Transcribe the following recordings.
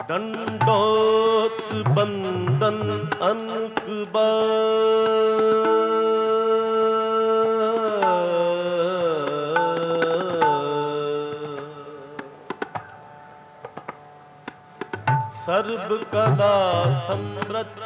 ਡੰਡੋਤ ਬੰਦਨ ਅਨਕ ਸਰਬ ਕਲਾ ਸਮਰਥ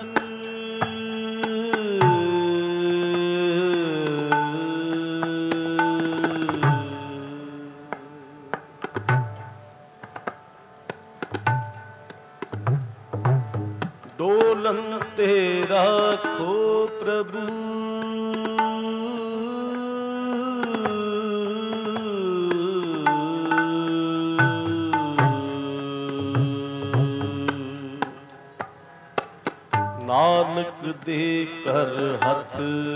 ਡੋਲਨ ਤੇ ਰਾਖੋ ਪ੍ਰਭੂ ਨਾਨਕ ਦੇ ਕਰ ਹੱਥ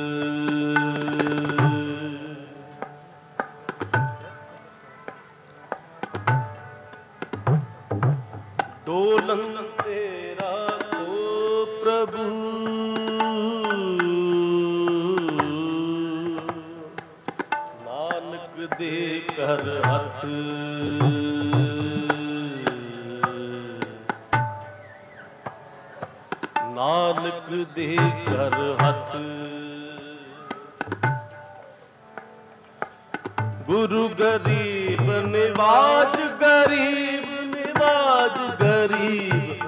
ਡੋਲਨ ਤੇ ਰਾਖੋ ਪ੍ਰਭੂ ਨਾਨਕ ਦੇ ਕਰ ਹੱਥ ਨਾਨਕ ਦੇ ਕਰ ਹੱਥ ਗੁਰੂ ਗਰੀਬ ਨਿਵਾਜ ਗਰੀਬ ਨਿਵਾਜ ਗਰੀਬ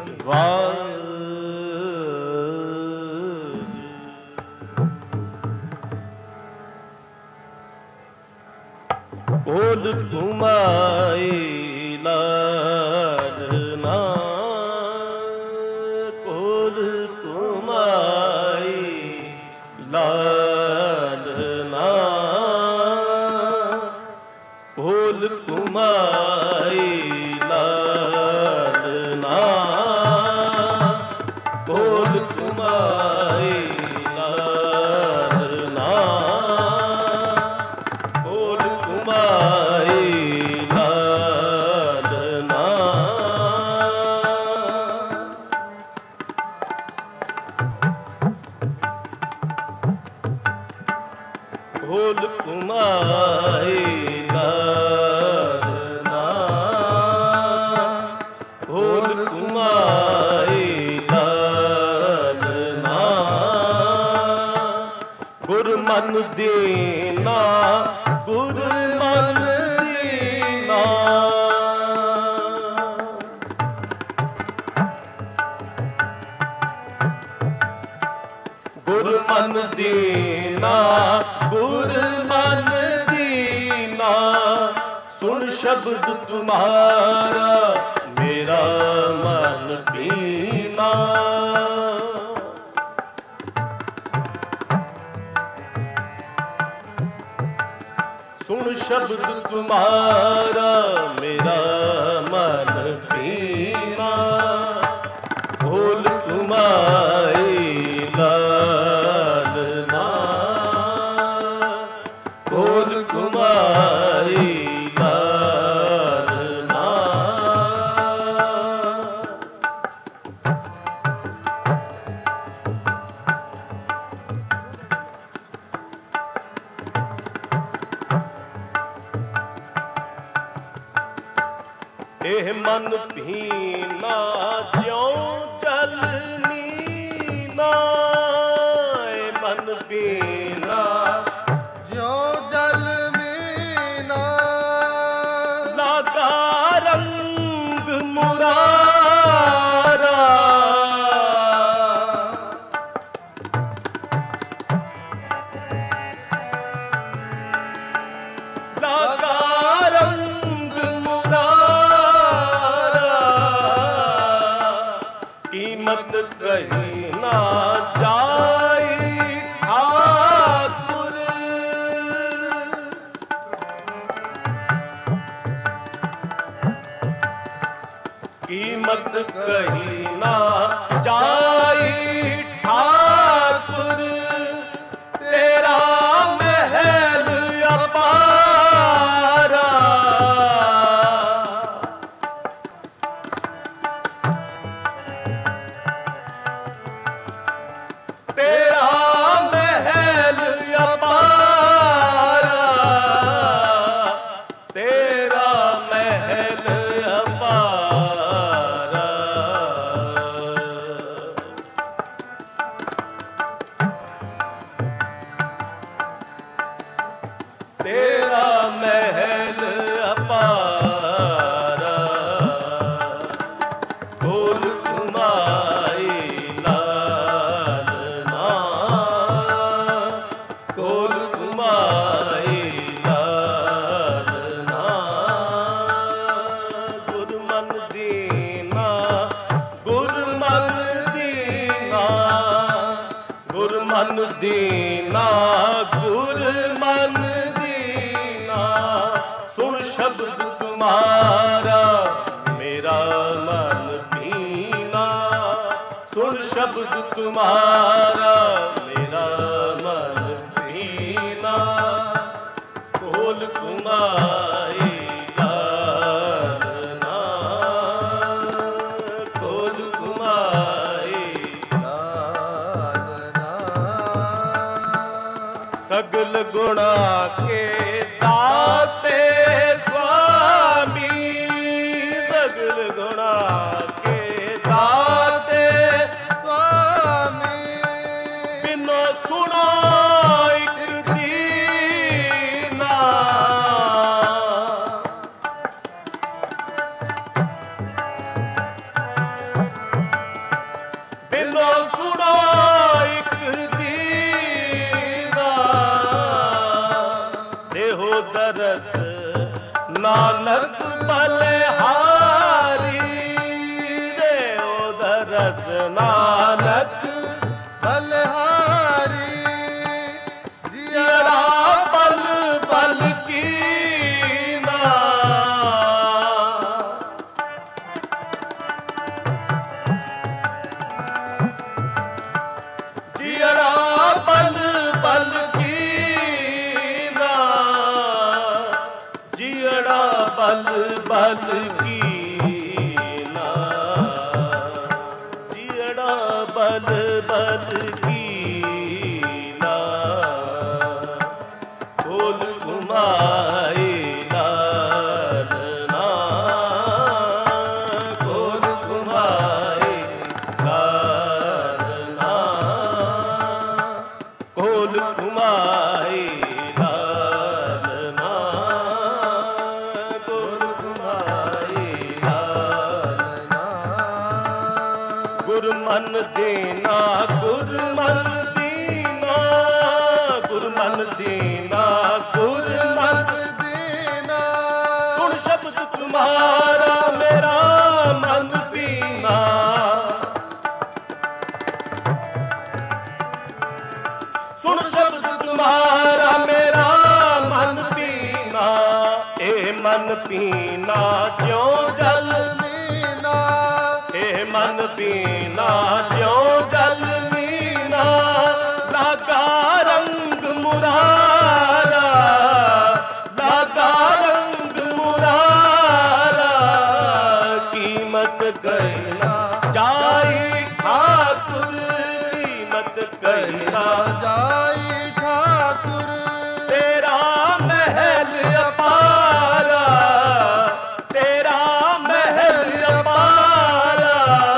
ਨਿਵਾਜ ਕੋਲ ਘੁਮਾਏ ਲਾਲਨਾ ਲਾਲਨਾ ਭੋਲ ਕੁਮਾਈ ਲਾਲਨਾ ਭੋਲ ਕੁਮਾਈ ਲਾਲਨਾ ਭੋਲ ਕੁਮਾਈ ਲਾਲਨਾ ਭੋਲ ਕੁਮਾਈ ਲਾਲਨਾ ਭੋਲ ਕੁਮਾਈ ਲਾਲਨਾ ਗੁਰ ਮਨ ਦੇਨਾ ਗੁਰ ਮਨ ਦੇਨਾ ਗੁਰ ਮਨ ਦੇਨਾ ਗੁਰ ਮਨ ਦੀਨਾ ਸੁਣ ਸ਼ਬਦ ਤੁਮਾਰਾ ਮੇਰਾ ਮਨ ਪੀਨਾ ਸੁਣ ਸ਼ਬਦ ਤੁਮਾਰਾ ਮੇਰਾ ਮਨ ਪੀਨਾ ਭੋਲ ਕੁਮਾਈ ਲਾਲਨਾ ਭੋਲ ਕੁਮਾਈ ਲਾਲਨਾ ਇਹ ਮਨ ਭੀਨਾ ਜਿਉਂ ਜਲ ਨੀਨਾ ਇਹ ਮਨ ਭੀਨਾ ਜਿਉਂ ਜਲ ਮੀਨਾ ਲਾਗਾ ਰੰਗ ਮੁਰਾਰਾ ਲਾਗਾ ਰੰਗ ਕੀਮਤ ਕਹੀ ਨਾ ਜਾਈ ਠਾਕੁਰ ਕੀਮਤ ਕਹੀ ਨਾ ਜਾਈ ਠਾਕੁਰ ਤੇਰਾ ਮਹਿਲ ਅਪਾਰਾ ਤੇਰਾ ਮਹਿਲ ਅਪਾਰਾ ਤੇਰਾ ਮਹਿਲ ਅਪਾਰਾ ਦੀਨਾ ਗੁਰਮਨ ਦੀਨਾ ਗੁਰਮਨ ਦੀਨਾ ਗੁਰਮਨ ਦੀਨਾ ਸੁਣ ਸ਼ਬਦ ਤੁਮਾਰਾ ਮੇਰਾ ਮਨ ਪੀਨਾ ਸੁਣ ਸ਼ਬਦ ਤੁਮਾਰਾ ਮੇਰਾ ਮਨ ਪੀਨਾ ਕੋਲ ਕੁਮਾਈ ਲਾਲਨਾ ਕੋਲ ਕੁਮਾਈ ਲਾਲਨਾ ਸਗਲ ਗੁਣਾ ਕੇ ਦਾਤੇ ਸੁਆਮੀ ਸਗਲ ਗੁਣਾ ਕੇ ਦਾਤੇ ਸੁਆਮੀ ਬਿਨੋ ਸੁਣੋ ਇੱਕ ਦੀਨਾ ਬਿਨੋ ਸੁਣੋ ਇੱਕ ਦੀਨਾ ਦੇਹੋ ਦਰਸ ਨਾਨਕ ਬਲਿਹਾਰੀ ਦੇਹੋ ਦਰਸ ਨਾਨਕ ਬਲਿਹਾਰੀ ਜਿਹੜਾ ਬਲ ਬਲ ਕੀਨਾ ਜਿਹੜਾ ਬਲ ਬਲ ਕੀਨਾ ਜਿਹੜਾ ਬਲ ਬਲ ਕੀਨਾ ਜਿਹੜਾ ਬਲ ਬਲ ਕੀਨਾ ਕੋਲ ਕੁਮਾਈ ਲਾਲਨਾ ਕੋਲ ਕੁਮਾਈ ਲਾਲਨਾ ਕੋਲ ਕੁਮਾਈ ਲਾਲਨਾ ਕੋਲ ਕੁਮਾਈ ਲਾਲਨਾ ਗੁਰਮਨ ਦੇਨਾ ਗੁਰਮਨ ਦੀਨਾ ਗੁਰਮਨ ਦੀਨਾ ਗੁਰਮਨ ਦੀਨਾ ਸੁਣ ਸ਼ਬਦ ਤੁਮਾਰਾ ਮੇਰਾ ਮਨ ਪੀਨਾ ਸੁਣ ਸ਼ਬਦ ਤੁਮਾਰਾ ਮੇਰਾ ਮਨ ਪੀਨਾ ਇਹ ਮਨ ਪੀਨਾ ਜਿਉ ਜਲ ਮੀਨਾ ਇਹ ਮਨ ਪੀਨਾ ਜਿਉ ਜਲ ਮੀਨਾ ਲਾਗਾ ਰੰਗ ਮੁਰਾਰਾ ਲਾਗਾ ਰੰਗ ਮੁਰਾਰਾ ਕੀਮਤ ਕਹਿਣਾ ਜਾਈ ਠਾਕੁਰ ਕੀਮਤ ਕਹਿਣਾ ਜਾਈ ਠਾਕੁਰ ਤੇਰਾ ਮਹਿਲ ਅਪਾਰਾ ਤੇਰਾ ਮਹਿਲ ਅਪਾਰਾ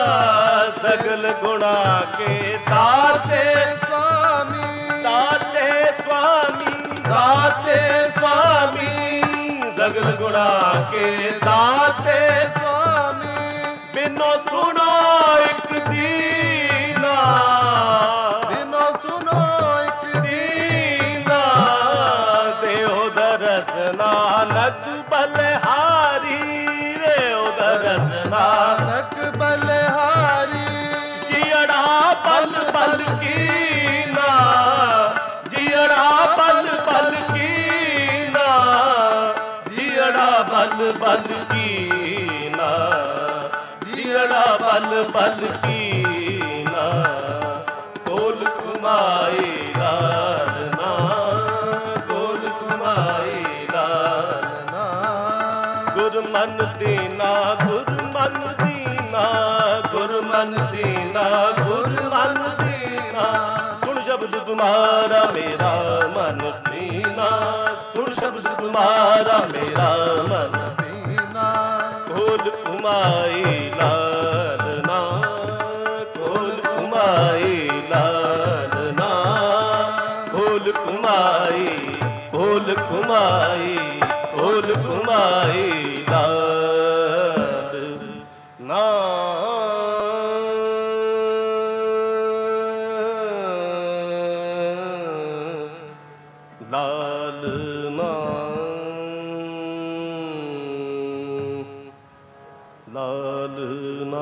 ਸਗਲ ਗੁਣਾ ਕੇ ਦਾਤੇ ਸੁਆਮੀ ਦਾਤੇ ਸੁਆਮੀ ਦਾਤੇ ਸੁਆਮੀ ਸਗਲ ਗੁਣਾ ਕੇ ਦਾਤੇ ਸੁਆਮੀ ਬਿਨੋ ਸੁਣੋ ਇੱਕ ਦੀਨਾ ਬਿਨੋ ਸੁਨੋ ਇੱਕ ਦੀਨਾ ਦੇਹੋ ਦਰਸ ਨਾਨਕ ਬਲਿਹਾਰੀ ਦੇਹੋ ਦਰਸ ਨਾਨਕ ਨਾਨਕ ਬਲਿਹਾਰੀ ਜੀੜਾ ਬਲ ਬਲ ਕੀਨਾ ਜੀੜਾ ਬਲ ਬਲ ਕੀਨਾ ਜੀੜਾ ਬਲ ਬਲ ਕੀਨਾ ਜੀੜਾ ਬਲ ਬਲ ਕੀਨਾ ਕੋਲ ਕੁਮਾਈ ਲਾਲਨਾ ਕੋਲ ਕੁਮਾਈ ਲਾਲਨਾ ਗੁਰਮਨ ਦੀਨਾ ਗੁਰਮਨ ਦੀਨਾ ਗੁਰਮਨ ਦੀਨਾ ਗੁਰਮਨ ਦੀਨਾ ਸੁਣ ਸ਼ਬਦ ਤੁਮਾਰਾ ਮੇਰਾ ਮਨ ਪੀਨਾ ਸੁਣ ਸ਼ਬਦ ਤੁਮਾਰਾ ਮੇਰਾ ਮਨ ਦੀਨਾ ਕੋਲ ਕੁਮਾਈ ਲਾਲਨਾ ਕੋਲ ਕੁਮਾਈ ਲਾਲਨਾ ਕੋਲ ਕੁਮਾਈ ਕੋਲ ਕੁਮਾਈ ਕੋਲ ਕੁਮਾਈ ਲਾਲਨਾ ਲਾਲਨਾ ਲਾਲ ਲਾਲਨਾ।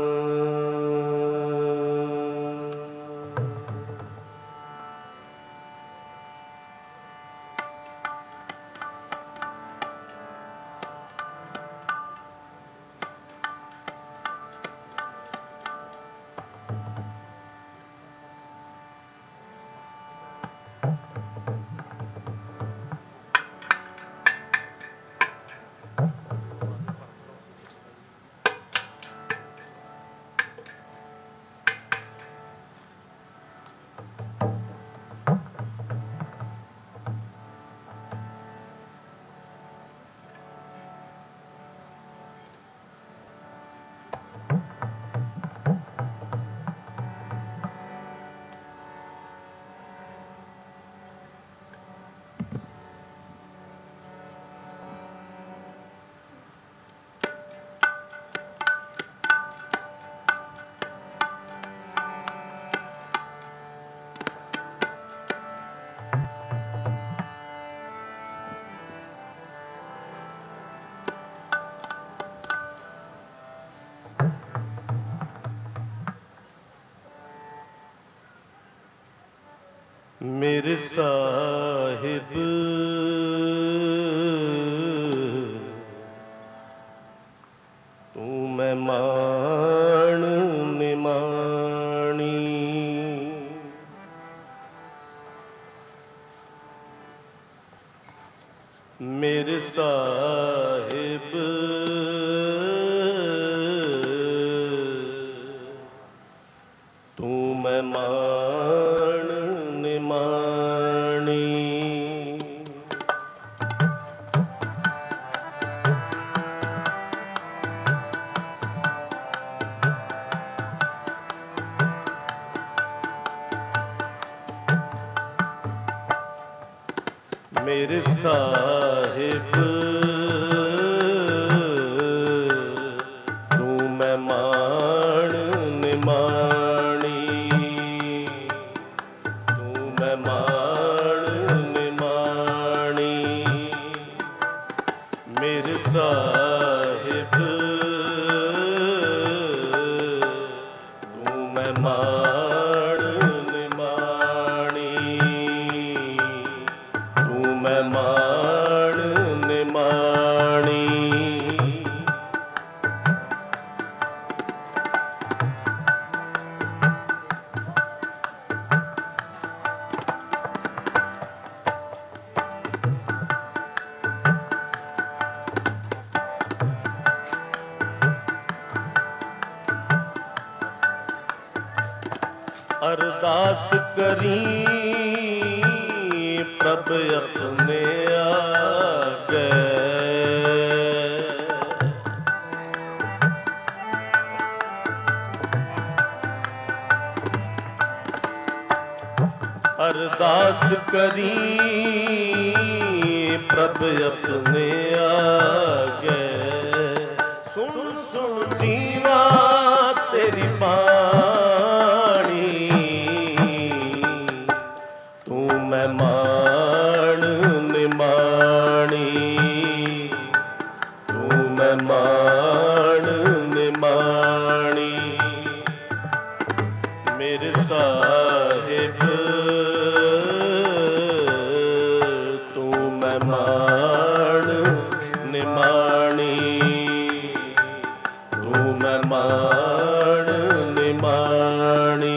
ਮੇਰੇ ਸਾਹਿਬ ਤੂੰ ਮਹਿਮਾਨ ਨਿਮਾਣੀ। ਮੇਰੇ ਸਾਹਿਬ ਤੂੰ ਮਹਿਮਾਨ ਨਿਮਾਣੀ। ਮੇਰੇ ਸਾਹਿਬ ਤੂੰ ਮਹਿਮਾਨ ਨਿਮਾਣੀ। ਤੂੰ ਮਹਿਮਾਨ ਨਿਮਾਣੀ। ਮੇਰੇ ਸਾਹਿਬ ਤੂੰ ਮਹਿਮਾਨ ਨਿਮਾਣੀ। ਤੂੰ ਮਹਿਮਾਨ ਨਿਮਾਣੀ। ਅਰਦਾਸ ਕਰੀ ਪ੍ਰਭ ਆਪਣੇ ਆਗੇ। ਅਰਦਾਸ ਕਰੀ ਪ੍ਰਭ ਆਪਣੇ ਆਗੇ। ਸੁਣ ਸੁਣ ਜੀਵਾ ਤੇਰੀ ਬਾਣੀ। ਤੂੰ ਮਹਿਮਾਨ ਨਿਮਾਣੀ। ਤੂੰ ਮਹਿਮਾਨ ਨਿਮਾਣੀ। ਮੇਰੇ ਸਾਹਿਬ ਤੂੰ ਮਹਿਮਾਨ ਨਿਮਾਣੀ। ਤੂੰ ਮਹਿਮਾਨ ਨਿਮਾਣੀ।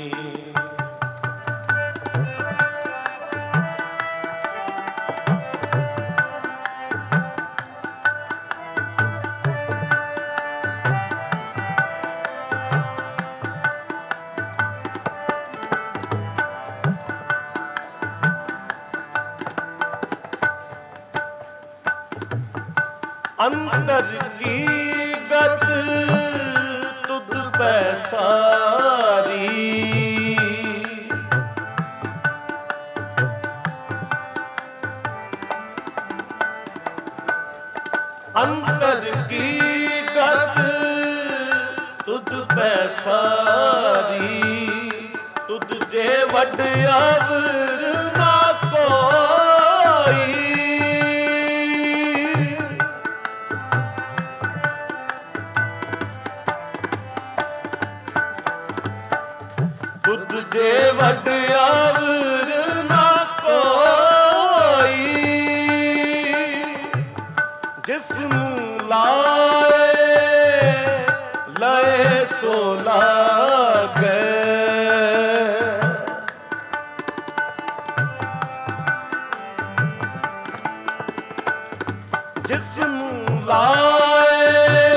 ਅੰਤਰ ਕੀ ਗਤ ਤੁਧ ਪੈ ਸਾਰੀ। ਅੰਤਰ ਕੀ ਗਤ ਤੁਧ ਪੈ ਸਾਰੀ। ਤੁਧ ਜੇ ਵੱਡ ਅਵਰ ਨਾ ਕੋਈ। ਤੁਧ ਜੇ ਵੱਡ ਆਵਰ ਨਾ ਕੋਈ, ਜਿਸ ਨੂੰ ਲਾਏ ਲਏ ਸੋ ਲਾਗੇ। ਜਿਸ ਨੂੰ ਲਾਏ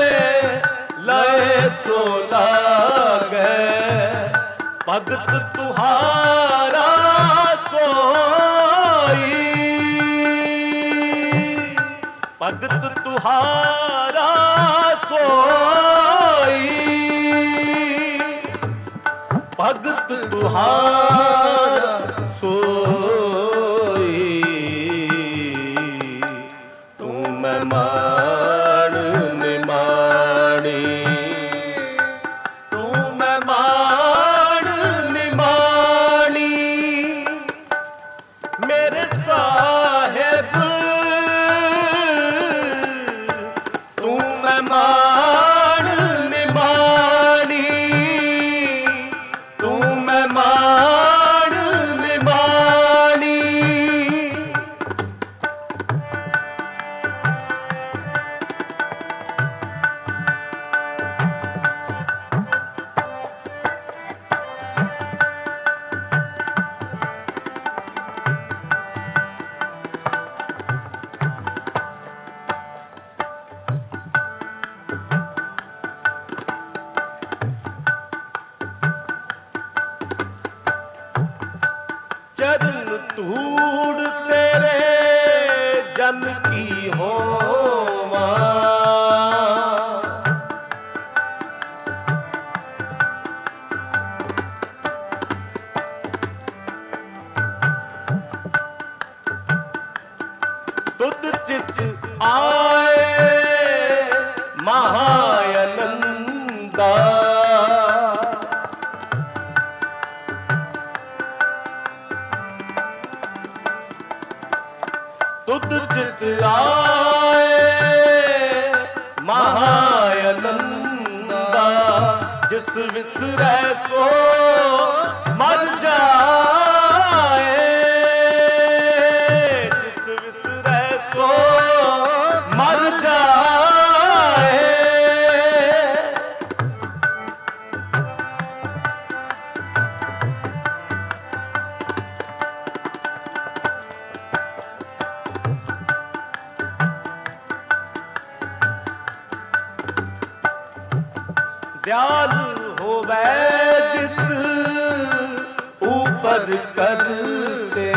ਲਏ ਸੋ ਲਾਗੇ, ਭਗਤ ਤੁਹਾਰਾ ਸੋਈ, ਭਗਤ ਤੁਹਾਰਾ ਸੋਈ, ਭਗਤ ਤੁਹਾਰਾ ਸੋਈ। ਤੂੰ ਮਹਿਮਾਨ ਨਿਮਾਣੀ, ਤੂੰ ਮਹਿਮਾਨ ਨਿਮਾਣੀ, ਮੇਰੇ ਸਾਹਿਬ ਤੂੰ ਮਹਿਮਾਨ ਨਿਮਾਣੀ, ਤੂੰ ਮਹਿਮਾਨ ਨਿਮਾਣੀ। ਚਰਨ ਧੂੜ ਤੇਰੇ ਜਨ ਕੀ ਹੋਵਾਂ, ਤੁਧ ਚਿਤ ਆਏ ਮਹਾਆਨੰਦਾ, ਤੁਧ ਚਿਤ ਆਏ ਮਹਾਆਨੰਦਾ, ਜਿਸ ਵਿਸਰੈ ਸੋ ਮਰ ਜਾਏ, ਜਿਸ ਵਿਸਰੈ ਸੋ ਮਰ ਜਾਏ। ਦਿਆਲ ਹੋਵੇ ਜਿਸ ਉਪਰ ਕਰਤੇ,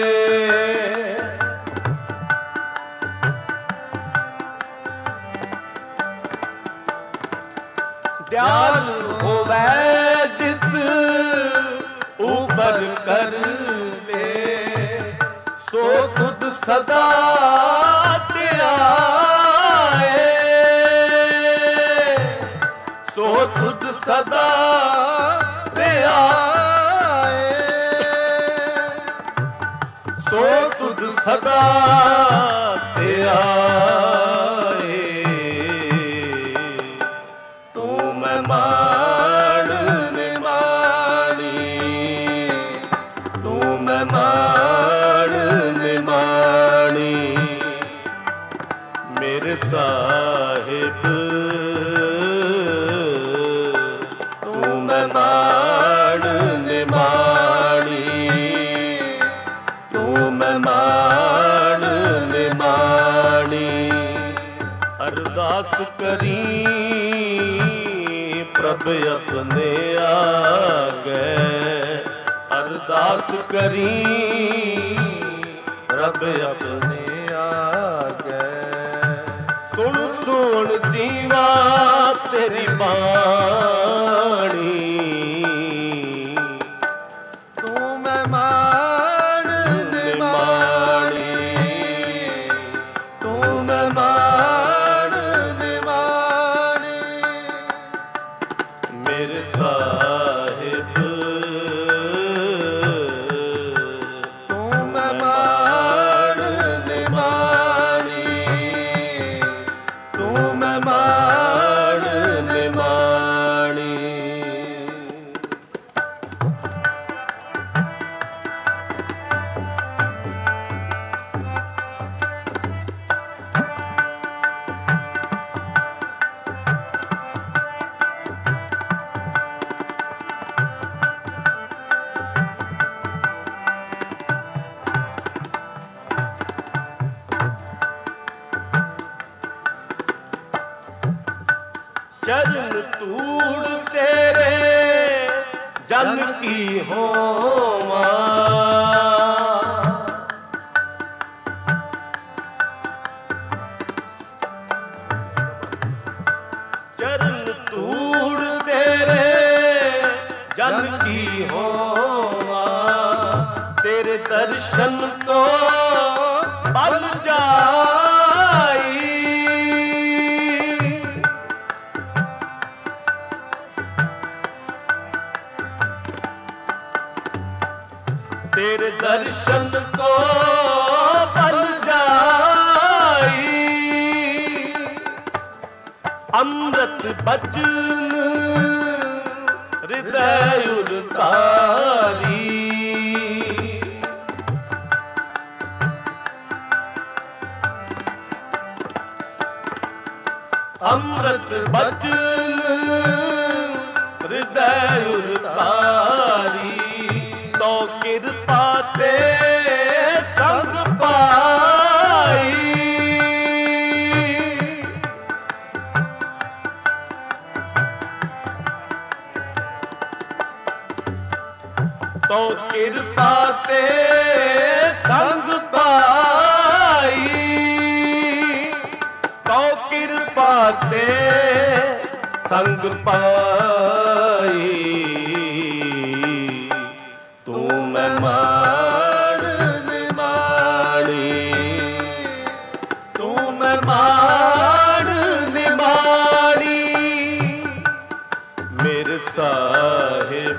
ਦਿਆਲ ਹੋਵੇ ਜਿਸ ਉਪਰ ਕਰਤੇ, ਸੋ ਤੁਧ ਸਦਾ ਧਿਆਏ, ਸੋ ਤੁਧ ਸਦਾ ਧਿਆਏ, ਸੋ ਤੁਧ ਸਦਾ ਧਿਆਏ। ਤੂੰ ਮਹਿਮਾਨ ਨਿਮਾਣੀ, ਤੂੰ ਮਹਿਮਾਨ ਨਿਮਾਣੀ, ਮੇਰੇ ਸਾਹਿਬ ਮਹਿਮਾਨ ਨਿਮਾਣੀ, ਤੂੰ ਮਹਿਮਾਨ ਨਿਮਾਣੀ। ਅਰਦਾਸ ਕਰੀ ਪ੍ਰਭ ਆਪਣੇ ਆਗੇ, ਅਰਦਾਸ ਕਰੀ ਪ੍ਰਭ ਆਪਣੇ ਆਗੇ। ਸੁਣ ਸੁਣ ਜੀਵਾ ਤੇਰੀ ਬਾਣੀ, ਤੂੰ ਮਹਿਮਾਨ ਨਿਮਾਣੀ, ਤੂੰ ਮਹਿਮਾਨ ਨਿਮਾਣੀ, ਮੇਰੇ ਸਾਹਿਬ ਤੂੰ ਮਹਿਮਾਨ ਚਰਨ ਧੂੜ ਤੇਰੇ ਜਨ ਕੀ ਹੋਵਾਂ। ਚਰਨ ਧੂੜ ਤੇਰੇ ਜਨ ਕੀ ਹੋਵਾਂ। ਤੇਰੇ ਦਰਸ਼ਨ ਤੋਂ ਬਲ ਜਾਈ। ਤੇਰੇ ਦਰਸ਼ਨ ਕੋ ਬਲ ਜਾਈ। ਅੰਮ੍ਰਿਤ ਬਚਨ ਹਿਰਦੈ ਉਰਤਾਰੀ। ਅੰਮ੍ਰਿਤ ਬਚਨ ਹਿਰਦੈ ਉਰਤਾਰੀ। ਤੋ ਕਿਰਪਾ ਤੇ ਸੰਗ ਪਾਈ। ਤੋ ਕਿਰਪਾ ਤੇ ਸੰਗ ਪਾਈ। ਤੋ ਕਿਰਪਾ ਤੇ ਸੰਗ ਪਾਈ। ਤੂੰ ਮਹਿਮਾਨ ਨਿਮਾਣੀ। ਤੂੰ ਮਹਿਮਾਨ ਨਿਮਾਣੀ। ਮੇਰੇ ਸਾਹਿਬ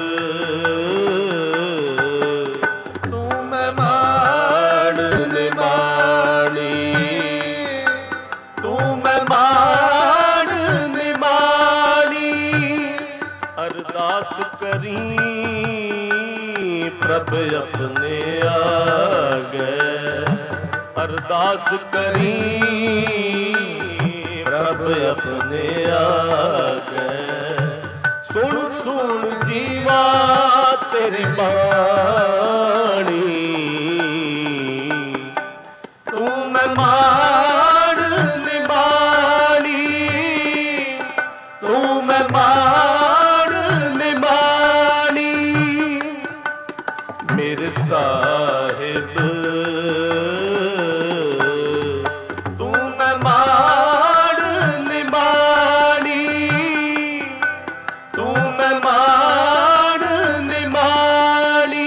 ਤੂੰ ਮਹਿਮਾਨ ਨਿਮਾਣੀ। ਤੂੰ ਮਹਿਮਾਨ ਨਿਮਾਣੀ। ਅਰਦਾਸ ਕਰੀ ਪ੍ਰਭ ਆਪਣੇ ਆਗੇ। ਅਰਦਾਸ ਕਰੀ ਪ੍ਰਭ ਆਪਣੇ ਆਗੇ। ਸੁਣ ਸੁਣ ਜੀਵਾ ਤੇਰੀ ਬਾਣੀ। ਤੂੰ ਮਹਿਮਾਨ ਨਿਮਾਣੀ। ਤੂੰ ਮਹਿਮਾਨ ਨਿਮਾਣੀ। ਮੇਰੇ ਸਾਹਿਬ ਤੂੰ ਮਹਿਮਾਨ ਨਿਮਾਣੀ। ਤੂੰ ਮਹਿਮਾਨ ਨਿਮਾਣੀ।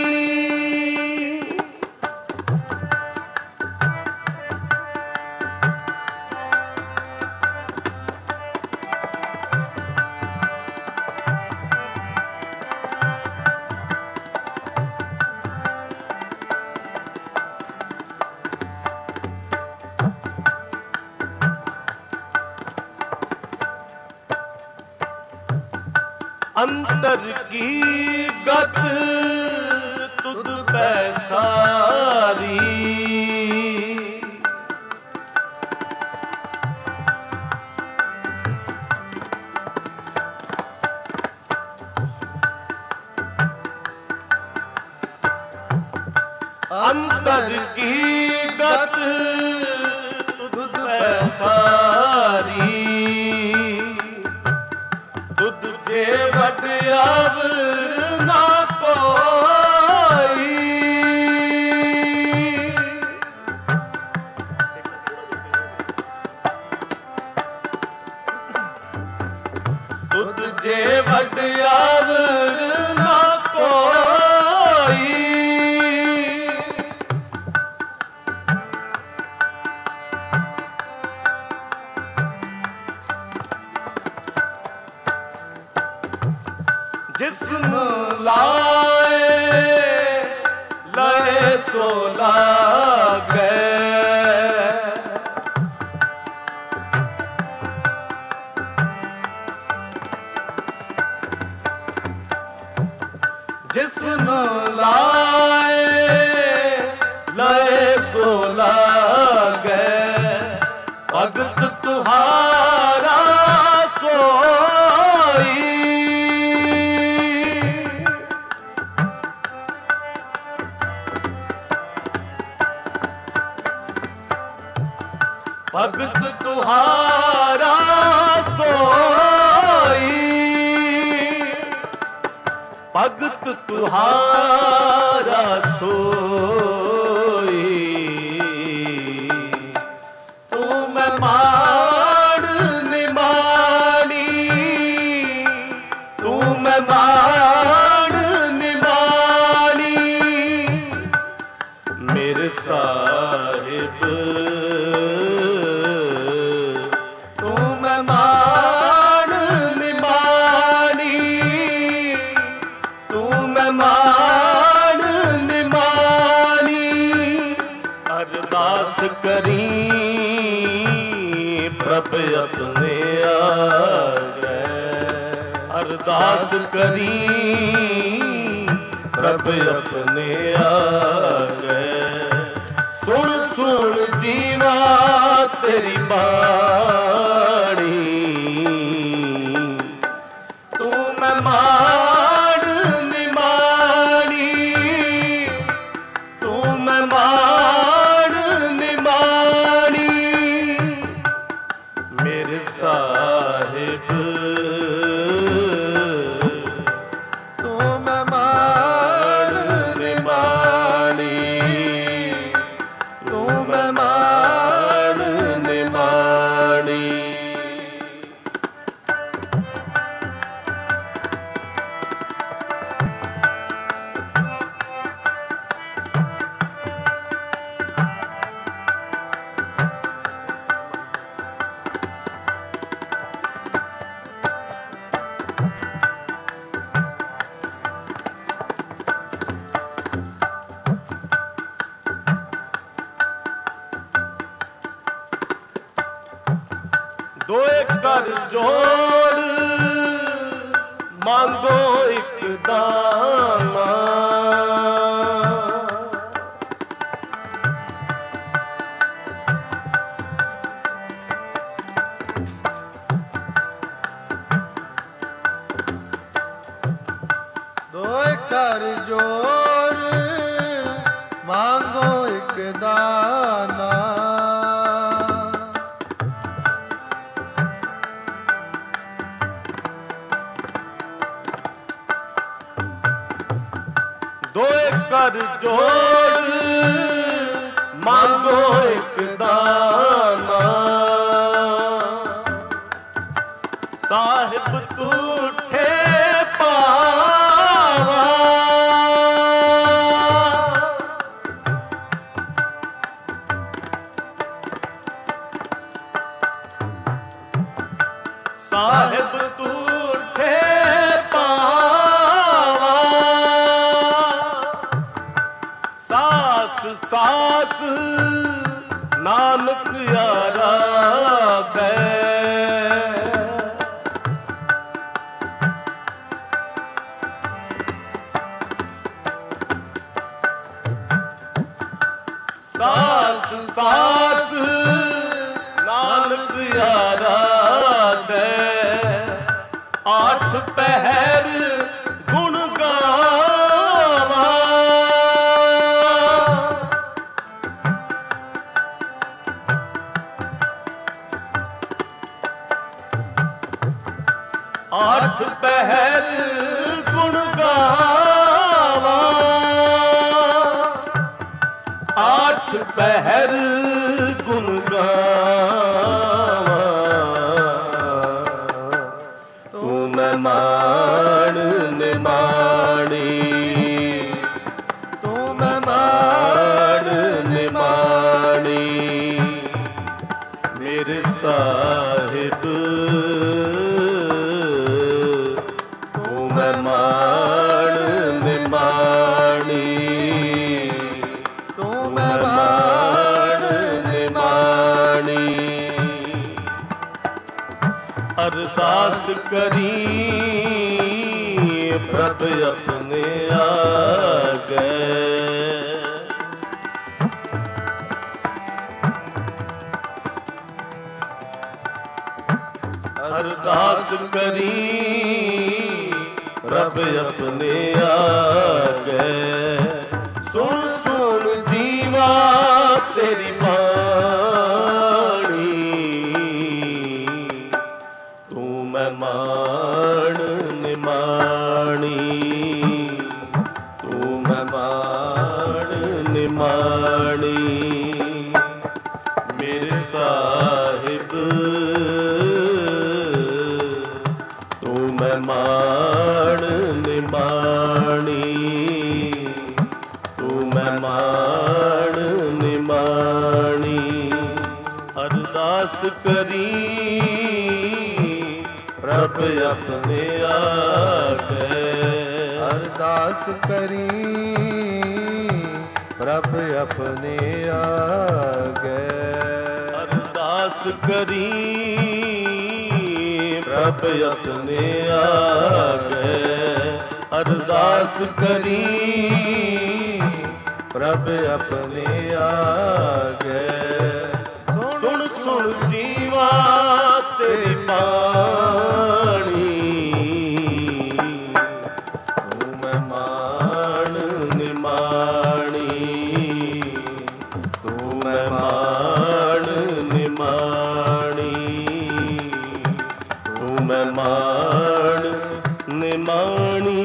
अंतर की गत तुद पैसारी। अंतर की गत तुद पैसारी। तुद जे वड्यावर ना कोई। तुद जे वड्यावर ना कोई। जिसनु लाए लए सो लागे। जिसनु लाए लए सो लागे। भगत तुहारा सोई। भगत तुहारा सोई। भगत तुहारा सोई, तू मैं मान निमानी, तू मैं मान निमानी, मेरे साहिब तू मैं मान निमानी, तू मैं मान निमानी। अरदास करी प्रभ अपने आगे, अरदास करी प्रभ अपने आगे। सुन सुन जीवा तेरी बाणी, तू मैं मान निमानी, तू मैं मान निमानी, मेरे साहिब तू मैं मान निमानी, तू मैं मान निमानी। दोए कर जोड़ मांगो एक दाना, दोए कर जोड़ मांगो एक दाना, दोए कर जोड़ मांगो एक दाना। साहिब तूठे पावा, साहिब तूठे पावा, सास सास नानक यारा गए, सास सास नानक यारा गए। आठ पहर गुण गावा, आठ पहर गुण गावा, आठ पहर गुण गावा। तू मैं मान निमानी, तू मैं मान निमानी, मेरे साहिब तू मैं मान निमानी, तू मैं मान निमानी। अरदास करी प्रभ अपने आगे, अरदास करी प्रभ अपने आगे। सुन सुन जीवा तेरी बाणी, तू मैं मान निमानी, ਨਿਮਾਣੀ। ਮੇਰੇ ਸਾਹਿਬ ਤੂੰ ਮਹਿਮਾਨ ਨਿਮਾਣੀ, ਤੂੰ ਮਹਿਮਾਨ ਨਿਮਾਣੀ। ਅਰਦਾਸ ਕਰੀ ਰੱਬ ਆਪਣੇ ਆਗੇ, ਅਰਦਾਸ ਕਰੀ ਪ੍ਰਭ ਆਪਣੇ ਆਗੇ। ਅਰਦਾਸ ਕਰੀ ਪ੍ਰਭ ਆਪਣੇ ਆਗੇ, ਅਰਦਾਸ ਕਰੀ ਪ੍ਰਭ ਆਪਣੇ ਆਗੇ। ਸੁਣ ਸੁਣ ਜੀਵਾ ਤੇਰੀ ਬਾਣੀ, ਤੂੰ ਮਹਿਮਾਨ ਨਿਮਾਣੀ, ਤੂੰ ਮਹਿਮਾਨ ਨਿਮਾਣੀ, ਤੂੰ ਮਹਿਮਾਨ ਨਿਮਾਣੀ।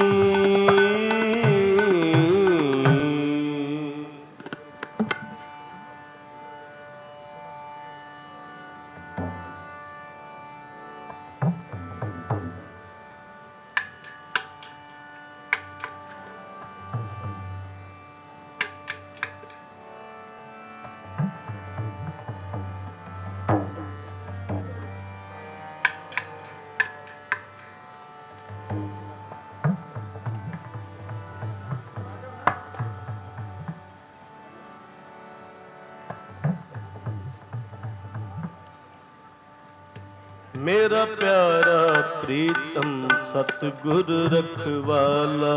ਮੇਰਾ ਪਿਆਰਾ ਪ੍ਰੀਤਮ ਸਤਿਗੁਰ ਰਖਵਾਲਾ,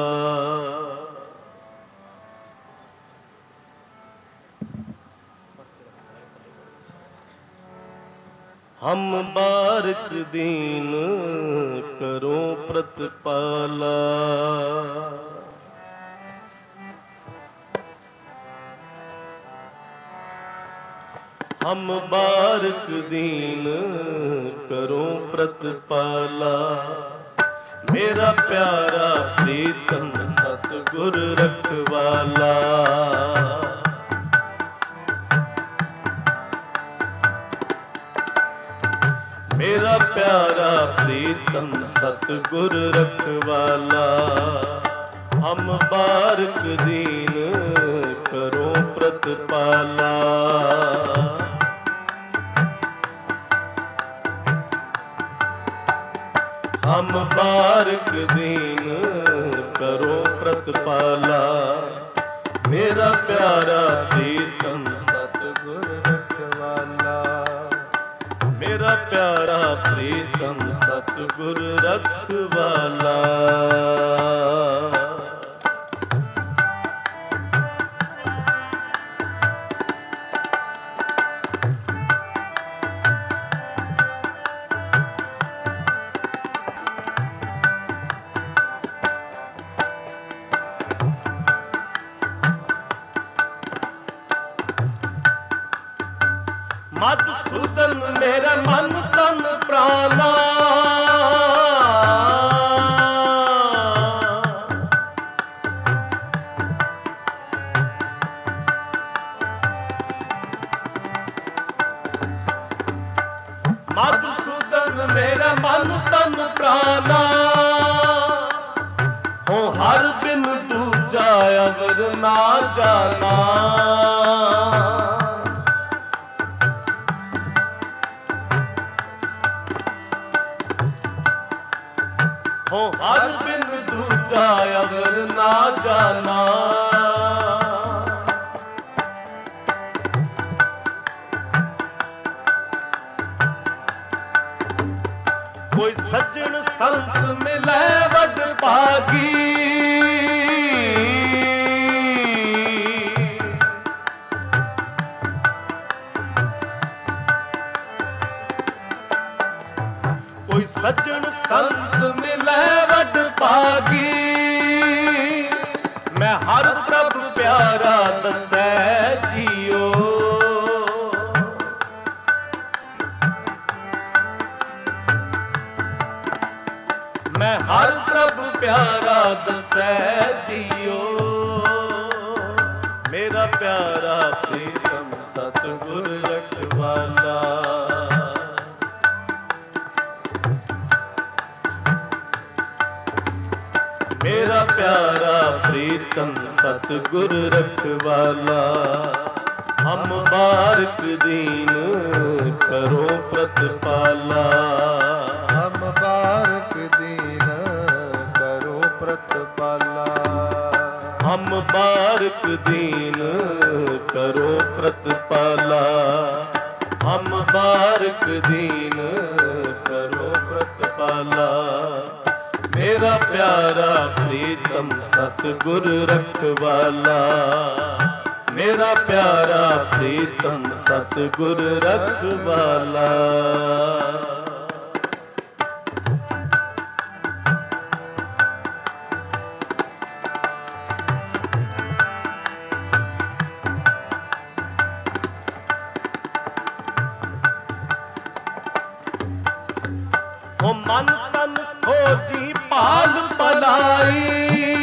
ਹਮ ਬਾਰਿਕ ਦੀਨ ਕਰੋ ਪ੍ਰਤਪਾਲਾ। ਹਮ ਬਾਰਿਕ ਦੀਨ ਕਰੋ ਪ੍ਰਤਪਾਲਾ। ਮੇਰਾ ਪਿਆਰਾ ਪ੍ਰੀਤਮ ਸਤਿਗੁਰ ਰਖਵਾਲਾ, ਮੇਰਾ ਪਿਆਰਾ ਪ੍ਰੀਤਮ ਸਤਿਗੁਰ ਰਖਵਾਲਾ। ਹਮ ਬਾਰਿਕ ਦੀਨ ਕਰੋ ਪ੍ਰਤਪਾਲਾ। ਹਮ ਬਾਰਿਕ ਦੀਨ ਕਰੋ ਪ੍ਰਤਪਾਲਾ। ਮੇਰਾ ਪਿਆਰਾ ਪ੍ਰੀਤਮ ਸਤਿਗੁਰ ਰਖਵਾਲਾ, ਮੇਰਾ ਪਿਆਰਾ ਪ੍ਰੀਤਮ ਸਤਿਗੁਰ ਰਖਵਾਲਾ। ਮਧੂਸੂਦਨ ਮੇਰਾ ਮਨ ਤਨ ਪ੍ਰਾਨਾ, ਮਧੂਸੂਦਨ ਮੇਰਾ ਮਨ ਤਨ ਪ੍ਰਾਨਾ। ਹੋ ਹਰ ਬਿਨ ਦੂਜਾ ਅਵਰ ਨਾ ਜਾਣਾ, ਹੋ ਹਰ ਬਿਨ ਦੂਜਾ ਅਵਰ ਨਾ ਜਾਣਾ। ਕੋਈ ਸੱਜਣ ਸੰਤ ਮਿਲੇ ਵੱਡ ਭਾਗੀ, ਕੋਈ ਸੱਜਣ ਸੰਤ ਮਿਲੇ ਵੱਡ ਭਾਗੀ। ਮੈਂ ਹਰ ਪ੍ਰਭ ਪਿਆਰਾ ਦੱਸੈ ਜੀਓ, ਮੈਂ ਹਰ ਪ੍ਰਭ ਪਿਆਰਾ ਦੱਸੈ ਜੀਓ। ਮੇਰਾ ਪਿਆਰਾ ਪ੍ਰੀਤਮ ਸਤਿਗੁਰ ਰਖਵਾਲਾ। ਮੇਰਾ ਪਿਆਰਾ ਪ੍ਰੀਤਮ ਸਤਿਗੁਰ ਰਖਵਾਲਾ। ਹਮ ਬਾਰਕ ਦੀਨ ਕਰੋ ਪ੍ਰਤਪਾਲਾ। ਹਮ ਬਾਰਕ ਦੀਨ ਕਰੋ ਪ੍ਰਤਪਾਲਾ। ਹਮ ਬਾਰਕ ਦੀਨ ਕਰੋ ਪ੍ਰਤਪਾਲਾ। ਹਮ ਬਾਰਕ ਦੀਨ ਕਰੋ ਪ੍ਰਤਪਾਲਾ। ਮੇਰਾ ਪਿਆਰਾ ਪ੍ਰੀਤਮ ਸਤਿਗੁਰ ਰਖਵਾਲਾ। ਮੇਰਾ ਪਿਆਰਾ ਪ੍ਰੀਤਮ ਸਤਿਗੁਰ ਰਖਵਾਲਾ। ਹੋ ਮਨ ਤਨ ਖੋਜੀ ਭਾਲ ਭਲਾਈ।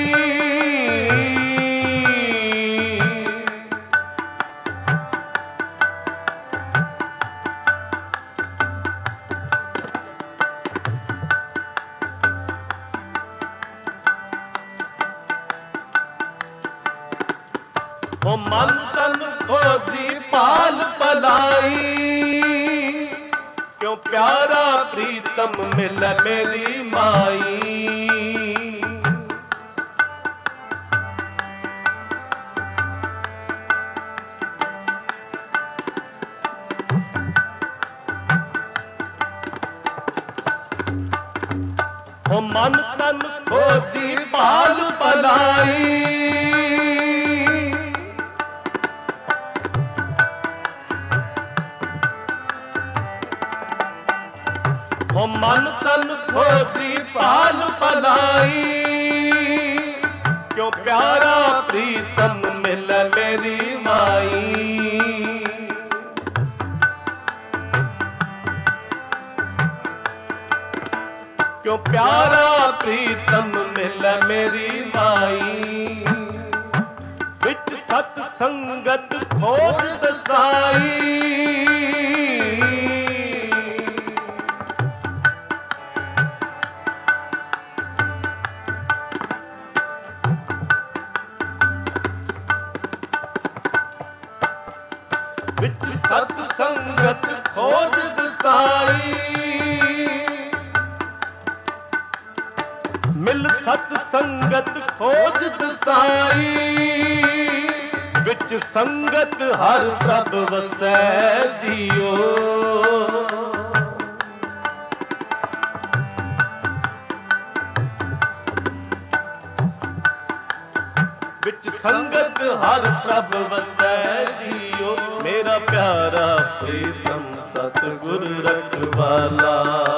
ਹੋ ਮਨ ਤਨ ਖੋਜੀ ਭਾਲ ਭਲਾਈ। ਕਿਉਂ ਪਿਆਰਾ ਪ੍ਰੀਤਮ ਮਿਲੈ ਮੇਰੀ ਮਾਈ। ਹੋ ਮਨ ਤਨ ਖੋਜੀ ਭਾਲ ਭਲਾਈ। ਹੋ ਮਨ ਤਨ ਖੋਜੀ ਭਾਲ ਭਲਾਈ। ਕਿਉਂ ਪਿਆਰਾ ਪ੍ਰੀਤਮ ਮਿਲੈ ਮੇਰੀ ਮਾਈ। ਕਿਉਂ ਪਿਆਰਾ ਪ੍ਰੀਤਮ ਮਿਲੈ ਮੇਰੀ ਮਾਈ। ਵਿੱਚ ਸਤ ਸੰਗਤ ਖੋਜ ਦਸਾਈ। ਵਿੱਚ ਸਤ ਸੰਗਤ ਖੋਜ ਦਸਾਈ। ਮਿਲ ਸਤ ਸੰਗਤ ਖੋਜ ਦਸਾਈ। ਵਿੱਚ ਸੰਗਤ ਹਰ ਪ੍ਰਭ ਵਸੈ ਜੀਓ। ਵਿੱਚ ਸੰਗਤ ਹਰ ਪ੍ਰਭ ਵਸੈ ਜੀਓ। ਮੇਰਾ ਪਿਆਰਾ ਪ੍ਰੀਤਮ ਸਤਿਗੁਰ ਰਖਵਾਲਾ।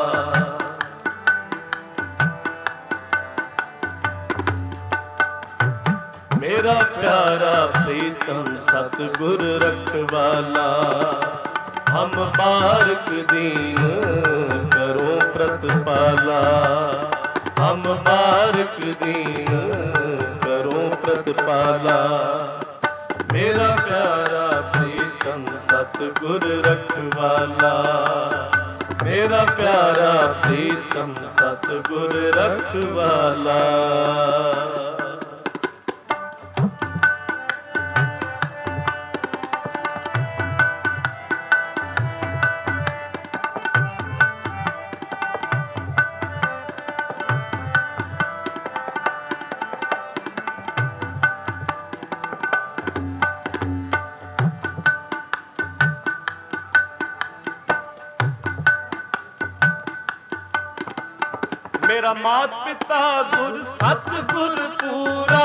ਮੇਰਾ ਪਿਆਰਾ ਪ੍ਰੀਤਮ ਸਤਿਗੁਰ ਰਖਵਾਲਾ। ਹਮ ਬਾਰਕ ਦੀਨ ਕਰੋ ਪ੍ਰਤਪਾਲਾ। ਹਮ ਬਾਰਕ ਦੀਨ ਕਰੋ ਪ੍ਰਤਪਾਲਾ। ਮੇਰਾ ਪਿਆਰਾ ਪ੍ਰੀਤਮ ਸਤਿਗੁਰ ਰਖਵਾਲਾ। ਮੇਰਾ ਪਿਆਰਾ ਪ੍ਰੀਤਮ ਸਤਿਗੁਰ ਰਖਵਾਲਾ। ਮੇਰਾ ਮਾਤ ਪਿਤਾ ਗੁਰ ਸਤਿਗੁਰ ਪੂਰਾ।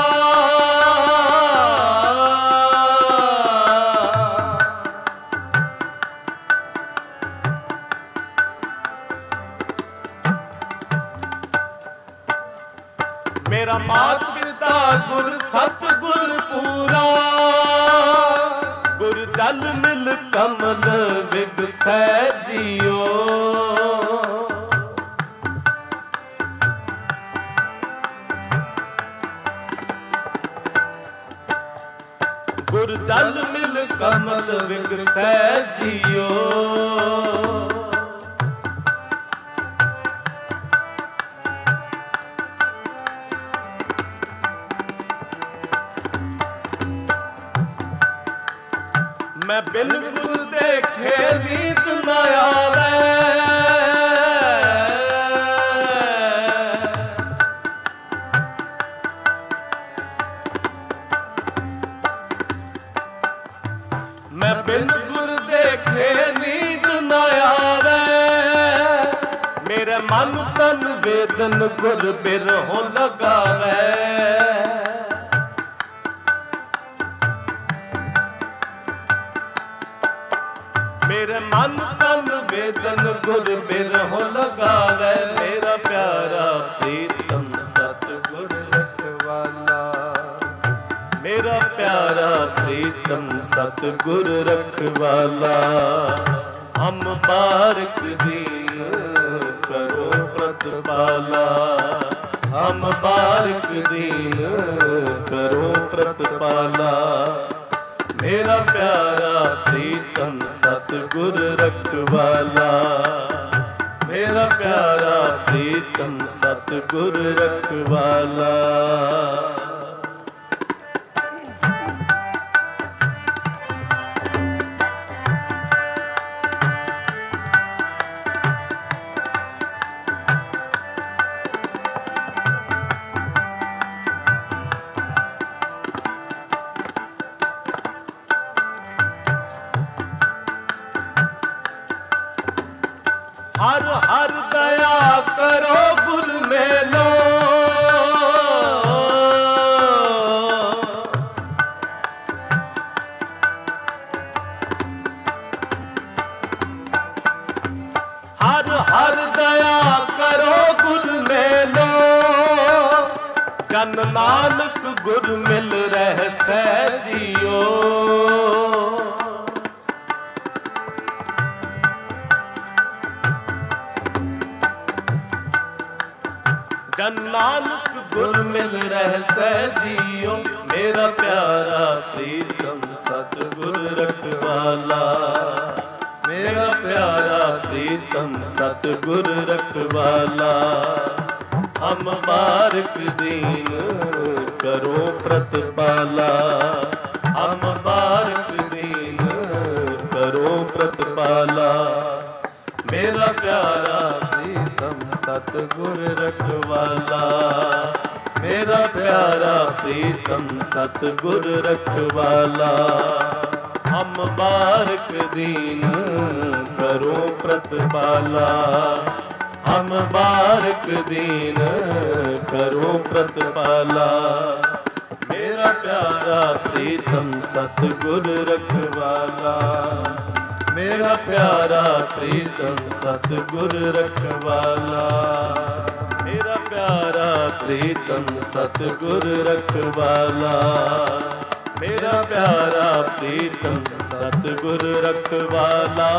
ਮੇਰਾ ਮਾਤ ਪਿਤਾ ਗੁਰ ਸਤਿਗੁਰ ਪੂਰਾ। ਗੁਰ ਜਲ ਮਿਲ ਕਮਲ ਵਿਗਸੈ ਜੀਓ। ਗੁਰ ਜਲ ਮਿਲ ਕਮਲ ਵਿਗਸੈ ਜੀਓ। ਮੈਂ ਬਿਨ ਗੁਰ ਦੇਖੇ ਨੀਤ ਨ ਆਵੇ। ਮੈਂ ਬਿਨ ਗੁਰ ਦੇਖੇ ਨੀਤ ਨ ਆਵੇ। ਮੇਰੇ ਮਨ ਤਨ ਵੇਦਨ ਗੁਰ ਬਿਰਹੋਂ ਲਗਾਵੇ। ਮੇਰੇ ਮਨ ਤਨ ਵੇਦਨ ਗੁਰ ਬਿਰਹੋਂ ਲਗਾਵੇ। ਮੇਰਾ ਪਿਆਰਾ ਪ੍ਰੀਤਮ ਸਤਿਗੁਰ ਰਖਵਾਲਾ। ਮੇਰਾ ਪਿਆਰਾ ਪ੍ਰੀਤਮ ਸਤਿਗੁਰ ਰਖਵਾਲਾ। ਹਮ ਬਾਰਕ ਦੀਨ ਕਰੋ ਪ੍ਰਤਪਾਲਾ। ਹਮ ਬਾਰਕ ਦੀਨ ਕਰੋ ਪ੍ਰਤਪਾਲਾ। ਮੇਰਾ ਪਿਆਰਾ ਪ੍ਰੀਤਮ ਸਤਿਗੁਰ ਰਖਵਾਲਾ। ਮੇਰਾ ਪਿਆਰਾ ਪ੍ਰੀਤਮ ਸਤਿਗੁਰ ਰਖਵਾਲਾ। ਹਰ ਹਰ ਦਇਆ ਕਰੋ ਗੁਰ ਮੇਲੋ। ਹਰ ਹਰ ਦਇਆ ਕਰੋ ਗੁਰ ਮੇਲੋ। ਜਨ ਨਾਨਕ ਗੁਰ ਮਿਲ ਰਹਿਸੈ ਜੀਓ। ਜਨ ਨਾਨਕ ਗੁਰ ਮਿਲ ਰਹਿਸੈ ਜੀਓ। ਮੇਰਾ ਪਿਆਰਾ ਪ੍ਰੀਤਮ ਸਤਿਗੁਰ ਰਖਵਾਲਾ। ਮੇਰਾ ਪਿਆਰਾ ਪ੍ਰੀਤਮ ਸਤਿਗੁਰ ਰਖਵਾਲਾ। ਹਮ ਬਾਰਕ ਦੀਨ ਕਰੋ ਪ੍ਰਤਪਾਲਾ। ਹਮ ਬਾਰਕ ਦੀਨ ਕਰੋ ਪ੍ਰਤਪਾਲਾ। ਮੇਰਾ ਪਿਆਰਾ ਪ੍ਰੀਤਮ ਸਤਿਗੁਰ ਰਖਵਾਲਾ। ਮੇਰਾ ਪਿਆਰਾ ਪ੍ਰੀਤਮ ਸਤਿਗੁਰ ਰਖਵਾਲਾ। ਹਮ ਬਾਰਕ ਦੀਨ ਕਰੋ ਪ੍ਰਤਪਾਲਾ। ਹਮ ਬਾਰਕ ਦੀਨ ਕਰੋ ਪ੍ਰਤਪਾਲਾ। ਮੇਰਾ ਪਿਆਰਾ ਪ੍ਰੀਤਮ ਸਤਿਗੁਰ ਰਖਵਾਲਾ। ਮੇਰਾ ਪਿਆਰਾ ਪ੍ਰੀਤਮ ਸਤਿਗੁਰ ਰਖਵਾਲਾ। ਮੇਰਾ ਪਿਆਰਾ ਪ੍ਰੀਤਮ ਸਤਿਗੁਰ ਰਖਵਾਲਾ। ਮੇਰਾ ਪਿਆਰਾ ਪ੍ਰੀਤਮ ਸਤਿਗੁਰ ਰਖਵਾਲਾ।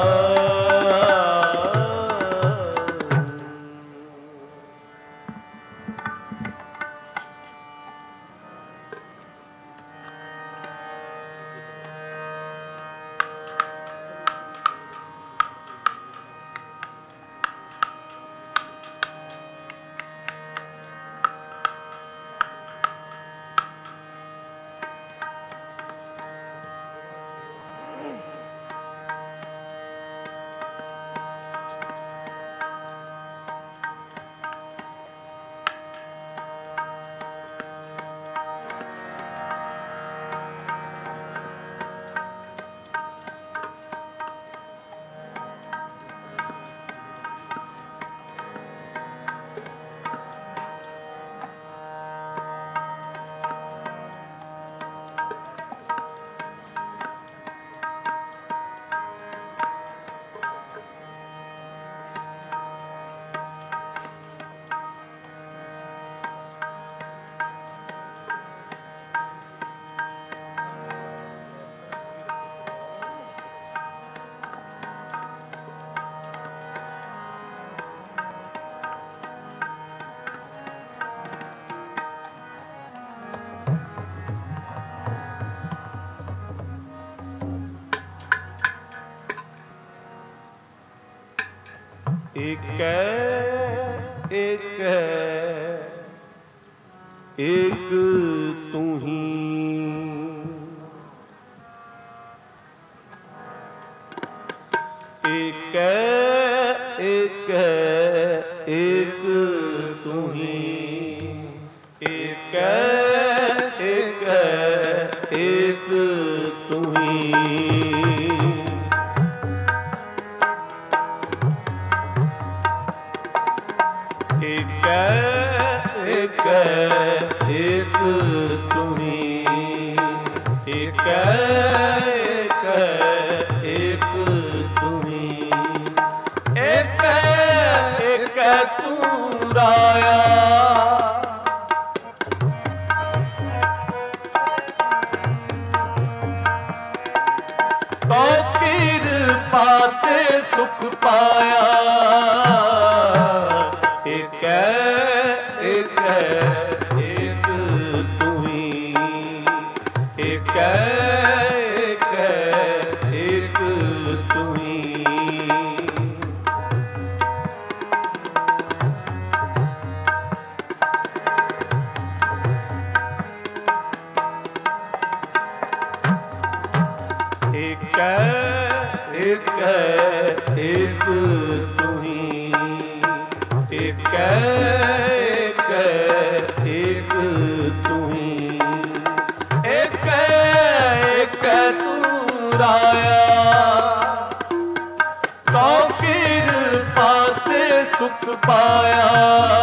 ਏਕੈ ਏਕੈ ਏਕ ਤੂੰ ਹੀ। ਏਕੈ ਏਕੈ ਏਕ ਤੂੰ ਹੀ। ਏਕੈ ਏਕੈ ਏਕ ਤੂੰ ਹੀ। ਏਕੈ ਏਕੈ ਏਕ ਤੂੰ ਹੀ। ਏਕੈ ਏਕੈ ਏਕ ਤੂੰ ਹੀ। ਏਕੈ ਏਕੈ ਤੂੰ ਰਾਇਆ। ਤੋ ਕਿਰਪਾ ਤੇ ਸੁਖ ਪਾਇਆ। ਏਕੈ ਏਕੈ ਏਕ ਤੂੰ ਹੀ। ਏਕੈ ਏਕੈ ਏਕ ਤੂੰ ਹੀ। ਏਕੈ ਏਕੈ ਏਕ ਤੂੰ ਹੀ। ਏਕੈ ਏਕੈ ਏਕ ਤੂੰ ਹੀ। ਏਕੈ ਏਕੈ ਤੂੰ ਰਾਇਆ। ਤੋ ਕਿਰਪਾ ਤੇ ਸੁਖ ਪਾਇਆ।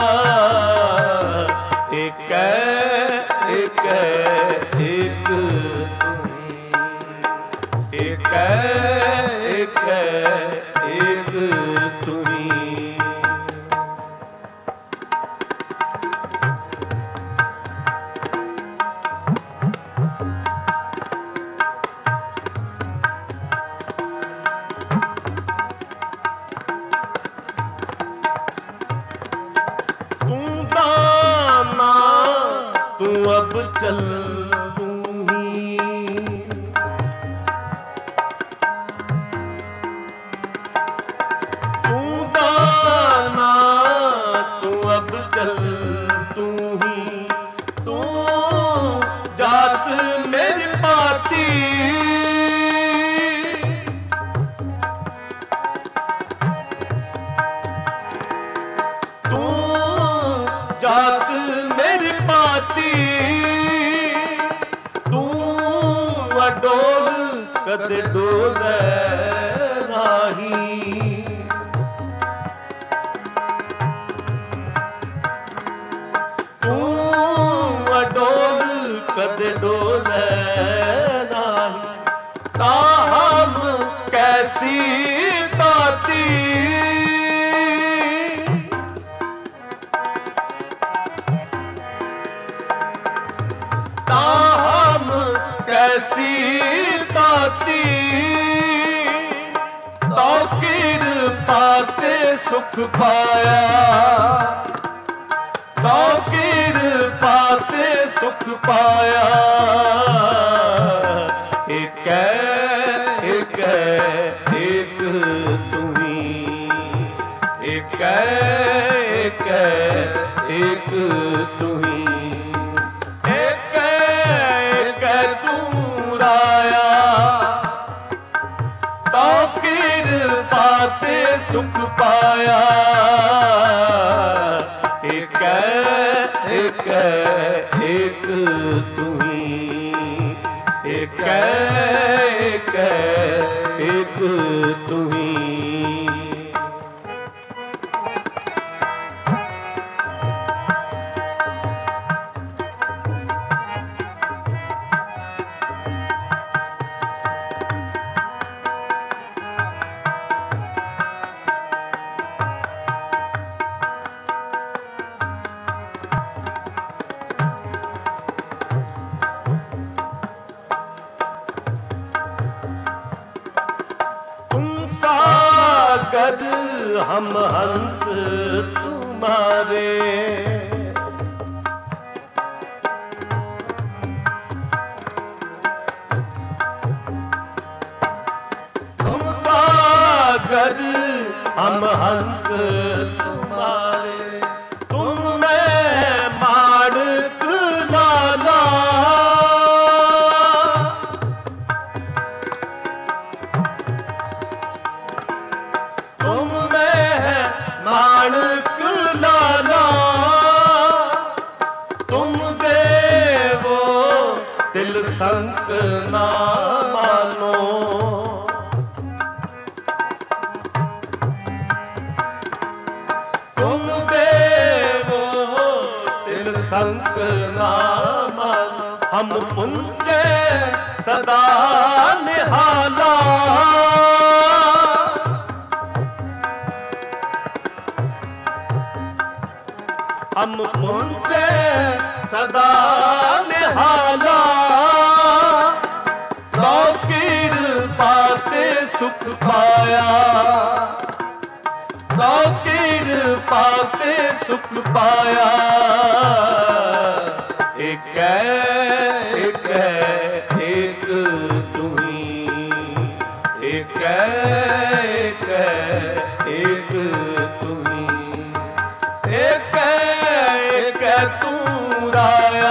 ਏਕੈ ਏਕੈ ਏਕ ਤੂੰ ਹੀ। ਏਕੈ ਏਕੈ ਏਕ ਤੂੰ ਹੀ। ਤੂੰ ਦਾਨਾ ਤੂੰ ਅਬ ਚਲ ਤੂੰ ਹੀ। ਤੂੰ ਦਾਨਾ ਤੂੰ ਅਬ ਚਲ ਤੂੰ ਹੀ। ਤੂੰ ਜਾਤ ਮੇਰੀ ਪਾਤੀ। ਤੂੰ ਜਾਤ ਮੇਰੀ ਪਾਤੀ। ਤੂੰ ਅਡੋਲ ਕਦੇ ਡੋਲੇ ਨਾਹੀ। ਤੂੰ ਅਡੋਲ ਕਦੇ ਡੋਲੇ ਨਾਹੀ। ਤਾਹਮ ਕੈਸੀ ਤਾਤੀ। ਤਾਹਮ ਕੈਸੀ ਤਾਤੀ। ਤੋ ਕਿਰਪਾ ਤੇ ਸੁਖ ਪਾਇਆ। ਤੋ ਕਿਰਪਾ ਤੇ ਸੁਖ ਪਾਇਆ। ਏਕੈ ਏਕੈ ਏਕ ਤੂੰ ਹੀ। ਏਕੈ ਏਕੈ ਏਕ ਤੂੰ ਹੀ। ਏਕੈ ਏਕੈ ਤੂੰ ਰਾਇਆ। ਤੋ ਕਿਰਪਾ ਤੇ ਸੁਖ ਪਾਇਆ। ਏਕੈ ਏਕੈ ਏਕ ਤੂੰ ਹੀ। ਏਕੈ ਏਕੈ ਏਕ ਤੂੰ ਹੀ। सागर हम हंस तुम्हारे। तुम सागर हम हंस तुम्हारे, तुम में माणक लाला। तुम में माणक लाला, तुम देवो तिल संक ना मानो। तुम देवो तिल संक ना मानो। हम पुंजे सदा निहाला, हम पुंजे सदा निहाला। लौकीर पाते सुख पाया, लौकीर पाते सुख पाया। एक एक एक तुम्ही, एक एक एक तुम्ही, एक एक तू राया।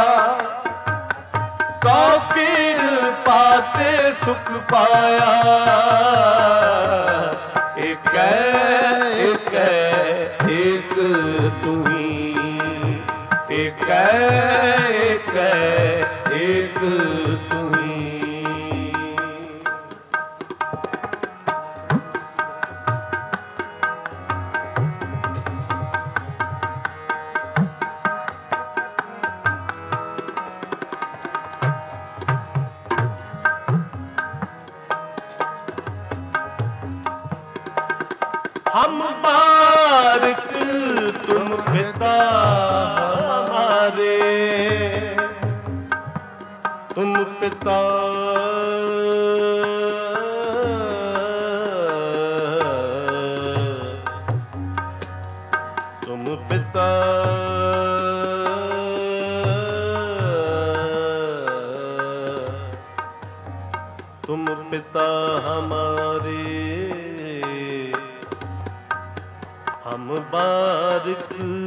लौकीर पाते सुख पाया। एक एक एक तुम्ही, एक एक एक तुम्ही। हम बारिक तुम पिता हमारे, तुम पिता तुम पिता तुम पिता हमारे। हम बारिक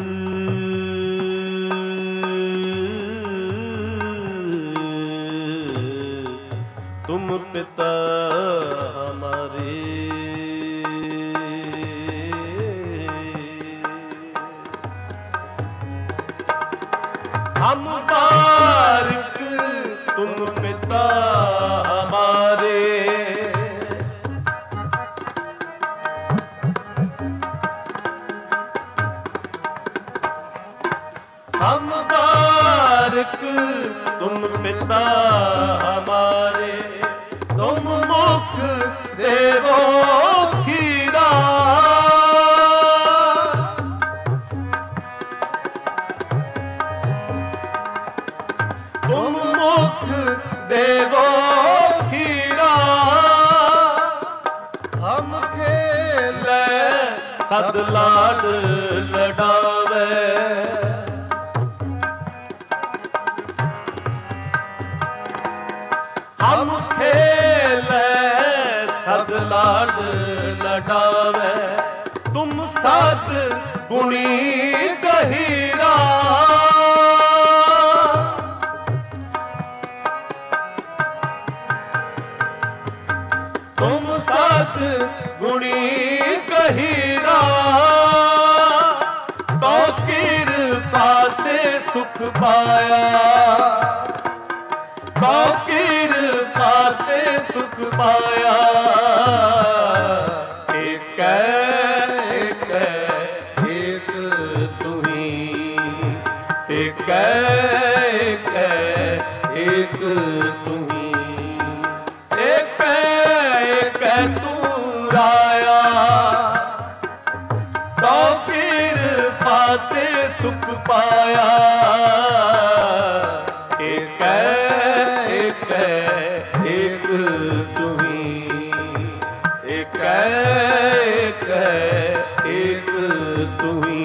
तुम पिता हमारे। हम बारिक तुम पिता हमारे। हम बारिक तुम पिता हमारे। तुम मुख देवो खीरा, तुम मुख देवो खीरा। हम खेले सद लाड लडावे, हम खेले सद लाड लडावे। तुम सद गुणी गहीरा, तुम सद गुणी गहीरा। तो कृपा ते सुख पाया, तो कृपा ते सुख पाया। एक एक एक तुम्ही, एक एक एक तुम्ही, एक एक तू राया। तो कृपा ते सुख पाया। एक एक एक तुम्ही, एक एक एक तुम्ही।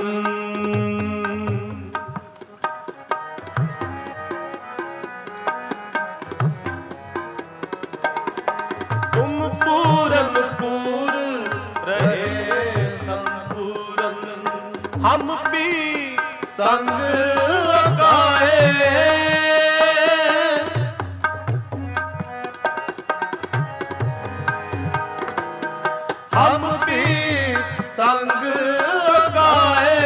तुम पूरन पूर रहे संपूरन, हम भी संग गाए। हम भी संग गाए,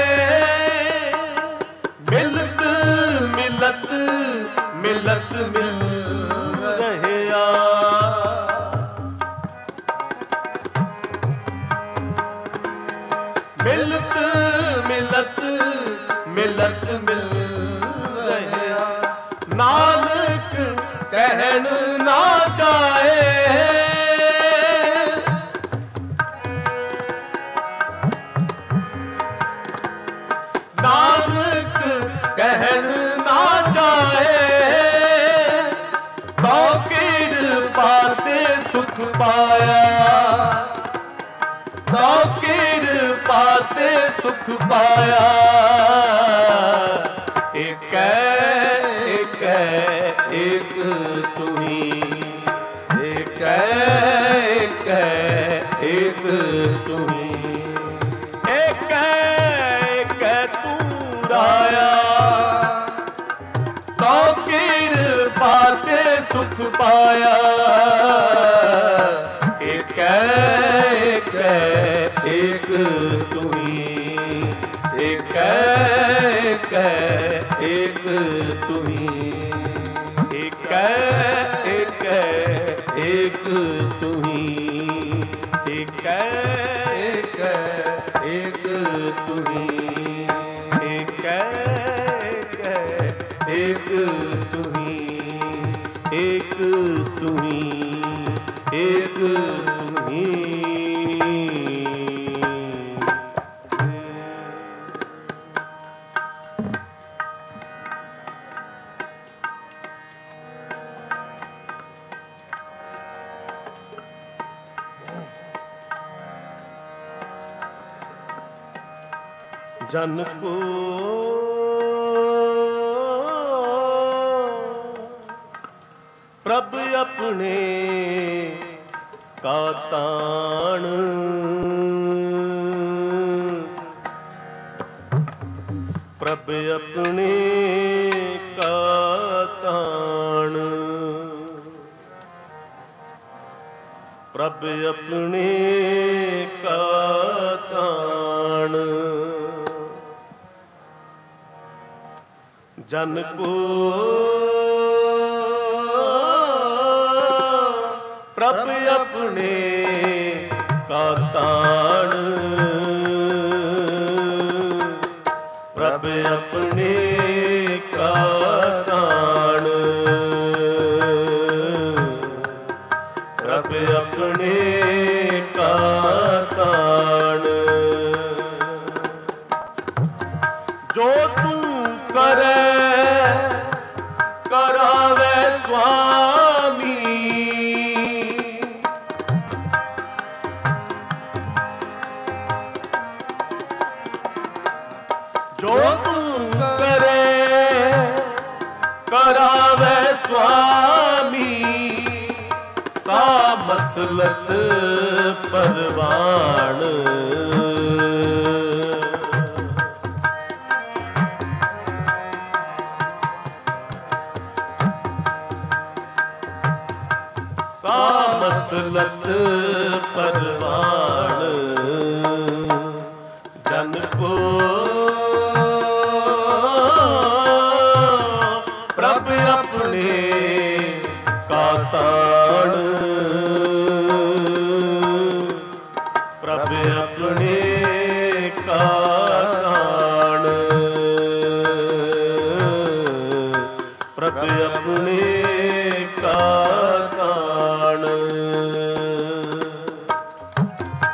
मिलत मिलत मिलत मिल रहे आ। मिलत मिलत मिलत मिल रहे आ। नानक कहन ना जाए, नानक कहन ना जाए। तो कृपा ते सुख पाया, तो कृपा ते सुख पाया। एक एक एक तुम्ही, एक एक एक तुम्ही, एक एक तू राया। तो कृपा ते सुख पाया। एक एक एक तुम्ही, एक एक एक तुम्ही, एक एक एक तुम्ही, एक एक एक तुम्ही, एक एक तुम्ही, एक तुम्ही, एक तुम्ही। जन को प्रभ अपने का ताण, प्रभ अपने का ताण, प्रभ अपने का ताण। जन को प्रभ अपने का ताण, प्रभ अपने का ताण, प्रभ अपने का ताण। जो तू करे करावे स्वामी, जो तू करे करावे स्वामी। सा मसलत परवान, सा मसलत परवान। जन को प्रभ अपने का ताण, प्रभ अपने का ताण, प्रभ अपने का ताण।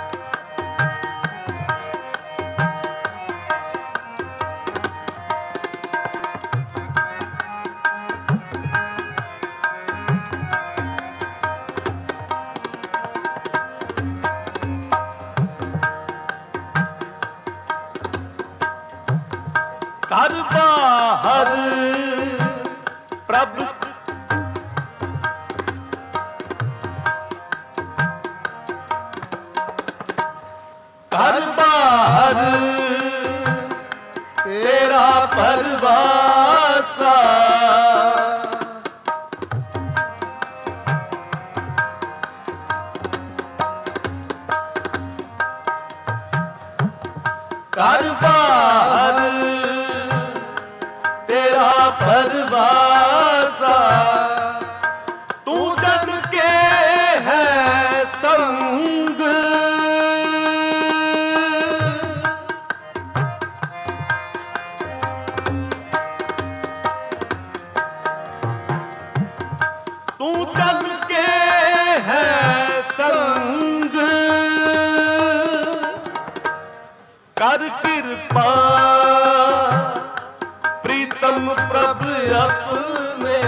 ਘਰ ਬਾਹਰ ਪ੍ਰਭ ਘਰ ਬਾਹਰ ਤੇਰਾ ਪਰਵਾਸਾ ਘਰ ਬਾਹਰ ਤੇਰਾ ਪਰਵਾਸਾ ਤੂੰ ਜਨ ਕੇ ਹੈ ਸੰਗ ਤੂੰ ਜਨ ਕੇ ਹੈ ਸੰਗ ਕਰ ਕਿਰਪਾ ਪ੍ਰੀਤਮ ਪ੍ਰਭ ਆਪਣੇ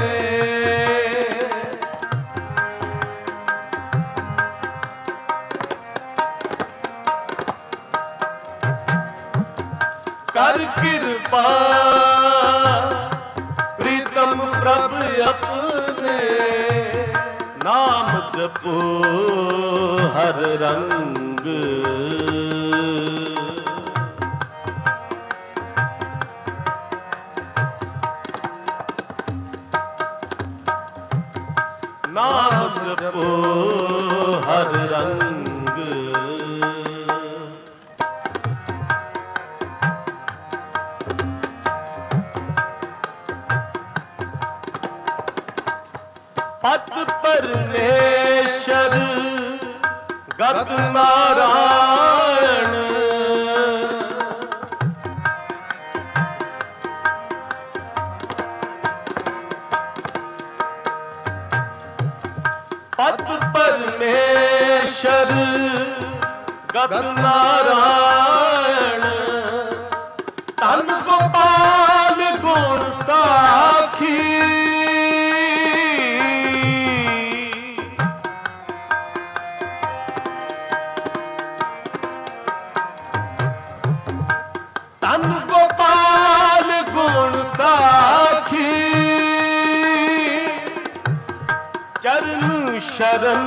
ਕਰ ਕਿਰਪਾ ਪ੍ਰੀਤਮ ਪ੍ਰਭ ਆਪਣੇ ਨਾਮ ਜਪੋ ਹਰ ਰੰਗ ਨਾਮ ਜਪੋ ਹਰ ਰੰਗ ਪਤ ਪਰਮੇਸ਼ਰ ਗਤ ਨਾਰਾਇਣ ਪਤ ਪਰਮੇਸ਼ਰ ਗਤ ਨਾਰਾਇਣ ਧੰਨ ਗੋਪਾਲ ਗੁਣ ਸਾਖੀ ਧੰਨ ਗੋਪਾਲ ਗੁਣ ਸਾਖੀ ਚਰਨ ਸ਼ਰਨ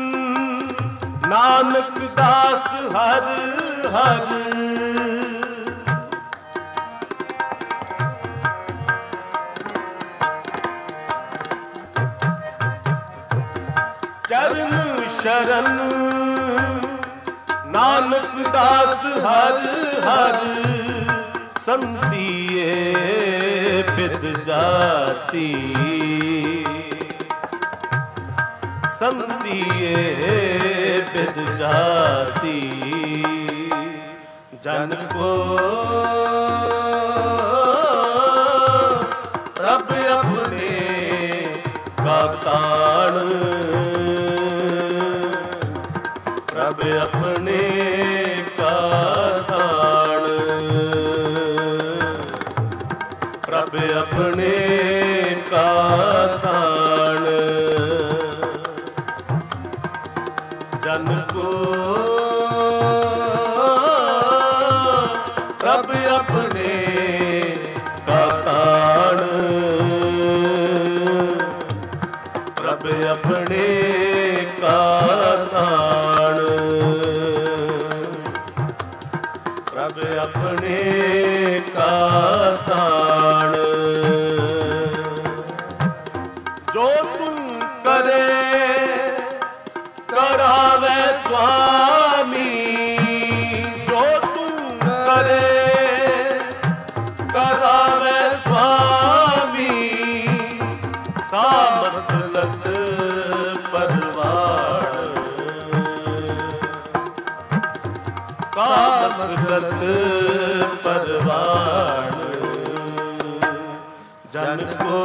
ਨਾਨਕ ਦਾਸ ਹਰ ਹਰ ਚਰਨ ਸ਼ਰਨ ਨਾਨਕ ਦਾਸ ਹਰ ਹਰ ਸੰਤੀਏ ਬਿਦ ਜਾਤੀ ਸੰਤੀਏ ਬਿਦ ਜਾਤੀ ਜਨ ਕੋ ਰੱਬ ਆਪਣੇ ਕਾ ਤਾਣ ਰੱਬ ਆਪਣੇ ਕਾ ਤਾਣ ਰੱਬ ਆਪਣੇ ਕਾ ਤਾਣ ਜਨ ਕੋ ਰੱਬ ਆਪਣੇ ਕਾ ਤਾਣ ਰੱਬ ਆਪਣੇ ਕਾ ਤਾਣ ਰੱਬ ਆਪਣੇ ਕਾ ਤਾਣ ਜੋ ਤੂੰ ਕਰੇ ਕਰਾਵੇ ਸੁਆਮੀ ਜੋ ਤੂੰ ਕਰੇ ਕਰਾਵੇ ਸੁਆਮੀ ਸਾਮਸਲਤ ਪਰਵਾਣ ਸਾਮਸਲਤ ਪਰਵਾਣ ਜਨ ਕੋ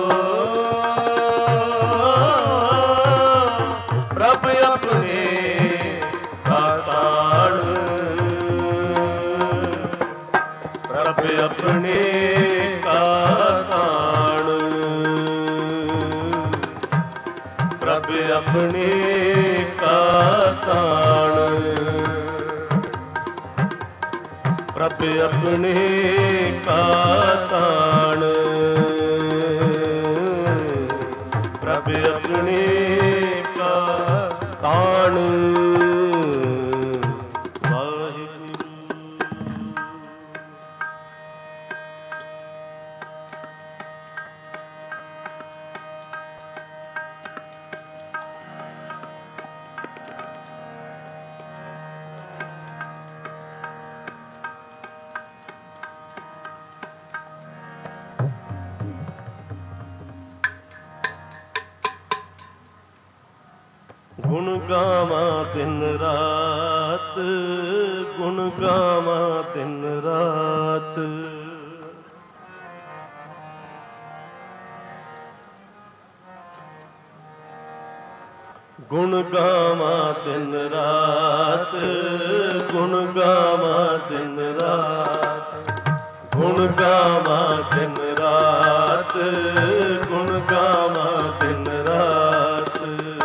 ਪ੍ਰਭ ਆਪਣੇ ਕਾ ਤਾਣ ਪ੍ਰਭ ਆਪਣੇ ਕਾ ਤਾਣ ਪ੍ਰਭ ਆਪਣੇ ਕਾ ਤਾਣ ਪ੍ਰਭ ਆਪਣੇ ਕਾ ਤਾਣ ਗੁਣ ਗਾਵਾਂ ਦਿਨ ਰਾਤ, ਗੁਣ ਗਾਵਾਂ ਦਿਨ ਰਾਤ। ਗੁਣ ਗਾਵਾਂ ਦਿਨ ਰਾਤ, ਗੁਣ ਗਾਵਾਂ ਦਿਨ ਰਾਤ, ਗੁਣ ਗਾਵਾਂ ਦਿਨ ਰਾਤ, ਗੁਣ ਗਾਵਾਂ ਦਿਨ ਰਾਤ।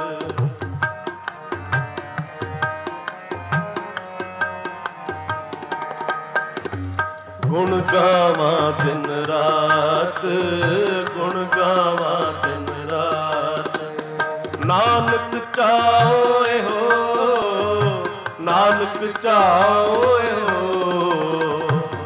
ਗੁਣ ਗਾਵਾਂ ਦਿਨ ਰਾਤ, ਗੁਣ ਗਾਵਾਂ ਦਿਨ ਰਾਤ। ਨਾਨਕ ਚਾਹੋਏ ਹੋ, ਨਾਨਕ ਚਾਹੋਏ ਹੋ।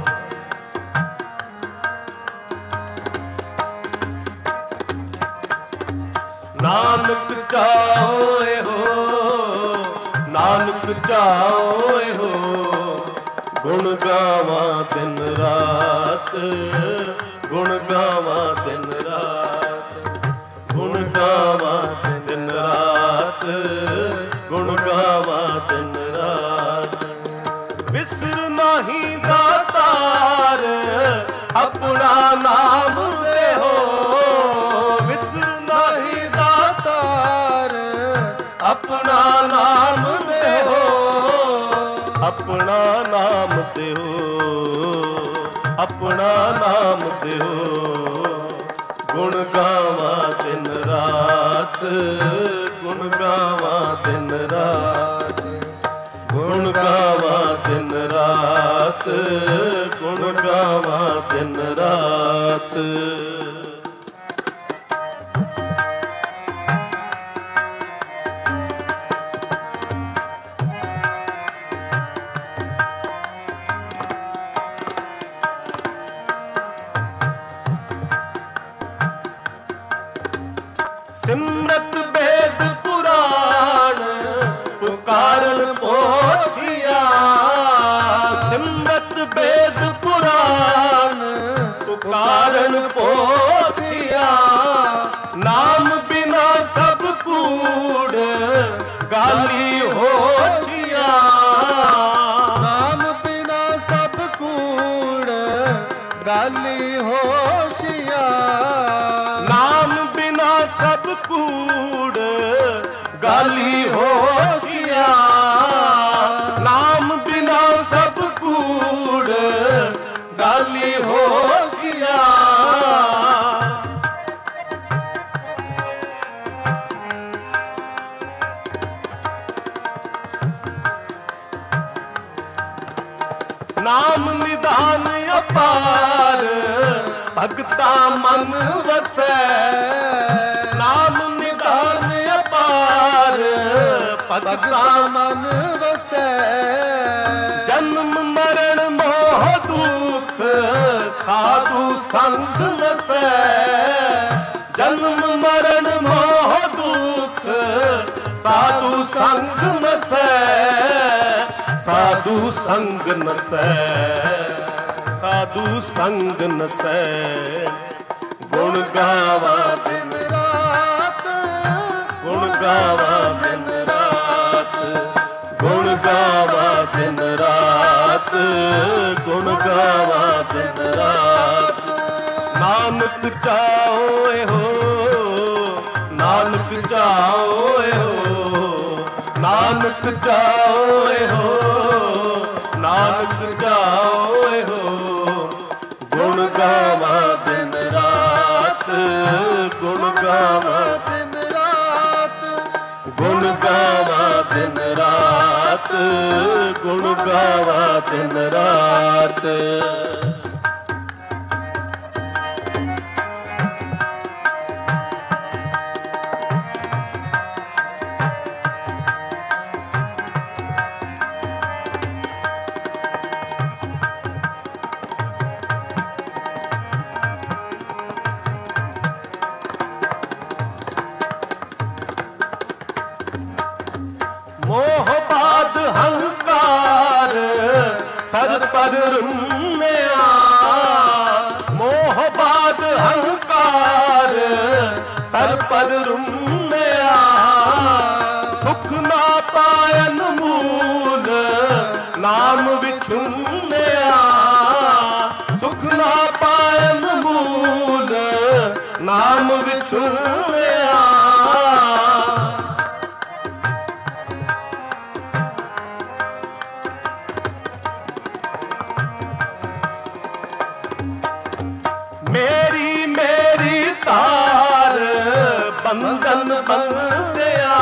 ਨਾਨਕ ਚਾਹੋਏ ਹੋ, ਨਾਨਕ ਚਾਹੋਏ ਹੋ। ਗੁਣ ਗਾਵਾਂ ਦਿਨ ਰਾਤ, ਗੁਣ ਗਾਵਾਂ ਦਿਨ ਰਾਤ, ਗੁਣ ਗਾਵਾਂ ਦਿਨ ਰਾਤ, ਗੁਣ ਗਾਵਾਂ ਦਿਨ ਰਾਤ। ਵਿਸਰ ਨਹੀਂ ਦਾਤਾਰ ਆਪਣਾ ਨਾਮ ਦੇਹੋ, ਵਿਸਰ ਨਹੀਂ ਦਾਤਾਰ ਆਪਣਾ ਨਾਮ ਦੇਹੋ, ਆਪਣਾ ਨਾਮ ਦਿਓ, ਆਪਣਾ ਨਾਮ ਦਿਓ। ਗੁਣ ਗਾਵਾਂ ਦਿਨ ਰਾਤ, ਗੁਣ ਗਾਵਾਂ ਦਿਨ ਰਾਤ, ਗੁਣ ਗਾਵਾਂ ਦਿਨ ਰਾਤ, ਗੁਣ ਗਾਵਾਂ ਦਿਨ ਰਾਤ। ਸਿਮਰਤ ਵੇਦ ਪੁਰਾਣ ਪੁਕਾਰਨ ਪੋਥੀਆ, ਸਿਮਰਤ ਵੇਦ ਪੁਰਾਣ ਪੁਕਾਰਨ ਪੋਥੀਆ। ਨਾਮ ਬਿਨਾ ਸਭ ਕੂੜ ਗਾਲੀ ਹੋਛੀਆ, ਨਾਮ ਬਿਨਾ ਸਭ ਕੂੜ ਗਾਲੀ ਹੋਸ਼ੀਆ। ਨਾਮ ਬਿਨਾ ਸਭ ਕੂੜ ਗਾਲੀ ਹੋਛੀਆ, ਨਾਮ ਬਿਨਾ ਸਭ ਕੂੜ ਗਾਲੀ ਹੋਛੀਆ। ਨਾਮ ਨਿਧਾਨ ਅਪਾਰ ਭਗਤਾ ਮਨ ਵਸੈ, ਨਾਮ ਨਿਧਾਨ ਅਪਾਰ ਭਗਤਾ ਮਨ ਵਸੈ। ਜਨਮ ਮਰਨ ਮੋਹ ਦੁਖ ਸਾਧੂ ਸੰਗ ਨਸੈ, ਜਨਮ ਮਰਨ ਮੋਹ ਦੁਖ ਸਾਧੂ ਸੰਗ ਨਸੈ, ਸਾਧੂ ਸੰਗ ਨਸੈ, ਸਾਧੂ ਸੰਗ ਨਸੈ। ਗੁਣ ਗਾਵਾਂ ਦਿਨ ਰਾਤ, ਗੁਣ ਗਾਵਾਂ ਦਿਨ ਰਾਤ, ਗੁਣ ਗਾਵਾਂ ਦਿਨ ਰਾਤ, ਗੁਣ ਗਾਵਾਂ ਦਿਨ ਰਾਤ। ਨਾਨਕ ਚਾਹੋਏ ਹੋ, ਨਾਨਕ ਚਾਹੋਏ ਹੋ, ਨਾਨਕ ਚਾਹੋਏ ਹੋ, ਨਾਨਕ ਚਾਹੋਏ ਹੋ। ਗੁਣ ਗਾਵਾਂ ਦਿਨ ਰਾਤ, ਗੁਣ ਗਾਵਾਂ ਦਿਨ ਰਾਤ, ਗੁਣ ਗਾਵਾਂ ਦਿਨ ਰਾਤ, ਗੁਣ ਗਾਵਾਂ ਦਿਨ ਰਾਤ। ਮੋਹ ਬਾਦ ਹੰਕਾਰ ਸਰ ਪਰ ਰੁੰਨਿਆ, ਮੋਹ ਬਾਦ ਹੰਕਾਰ ਸਰ ਪਰ ਰੁੰਨਿਆ। ਸੁਖ ਸੁਖ ਨਾ ਪਾਇਨ ਮੂਲ ਨਾਮ ਵਿਛੁੜਿਆ। ਮੇਰੀ ਮੇਰੀ ਤਾਰ ਬੰਧਨ ਬੰਧਿਆ,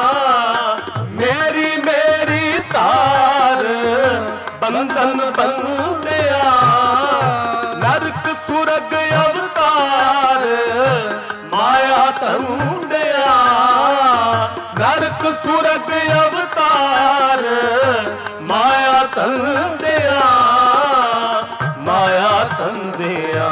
ਮੇਰੀ ਮੇਰੀ ਤਾਰ ਬੰਧਨ ਬੰਧਿਆ। ਨਰਕ ਸੁਰਗ ਅਵਤਾਰ ਮਾਇਆ ਧੰਦਿਆ, ਨਰਕ ਸੁਰਗ ਅਵਤਾਰ ਮਾਇਆ ਧੰਦਿਆ, ਮਾਇਆ ਧੰਦਿਆ,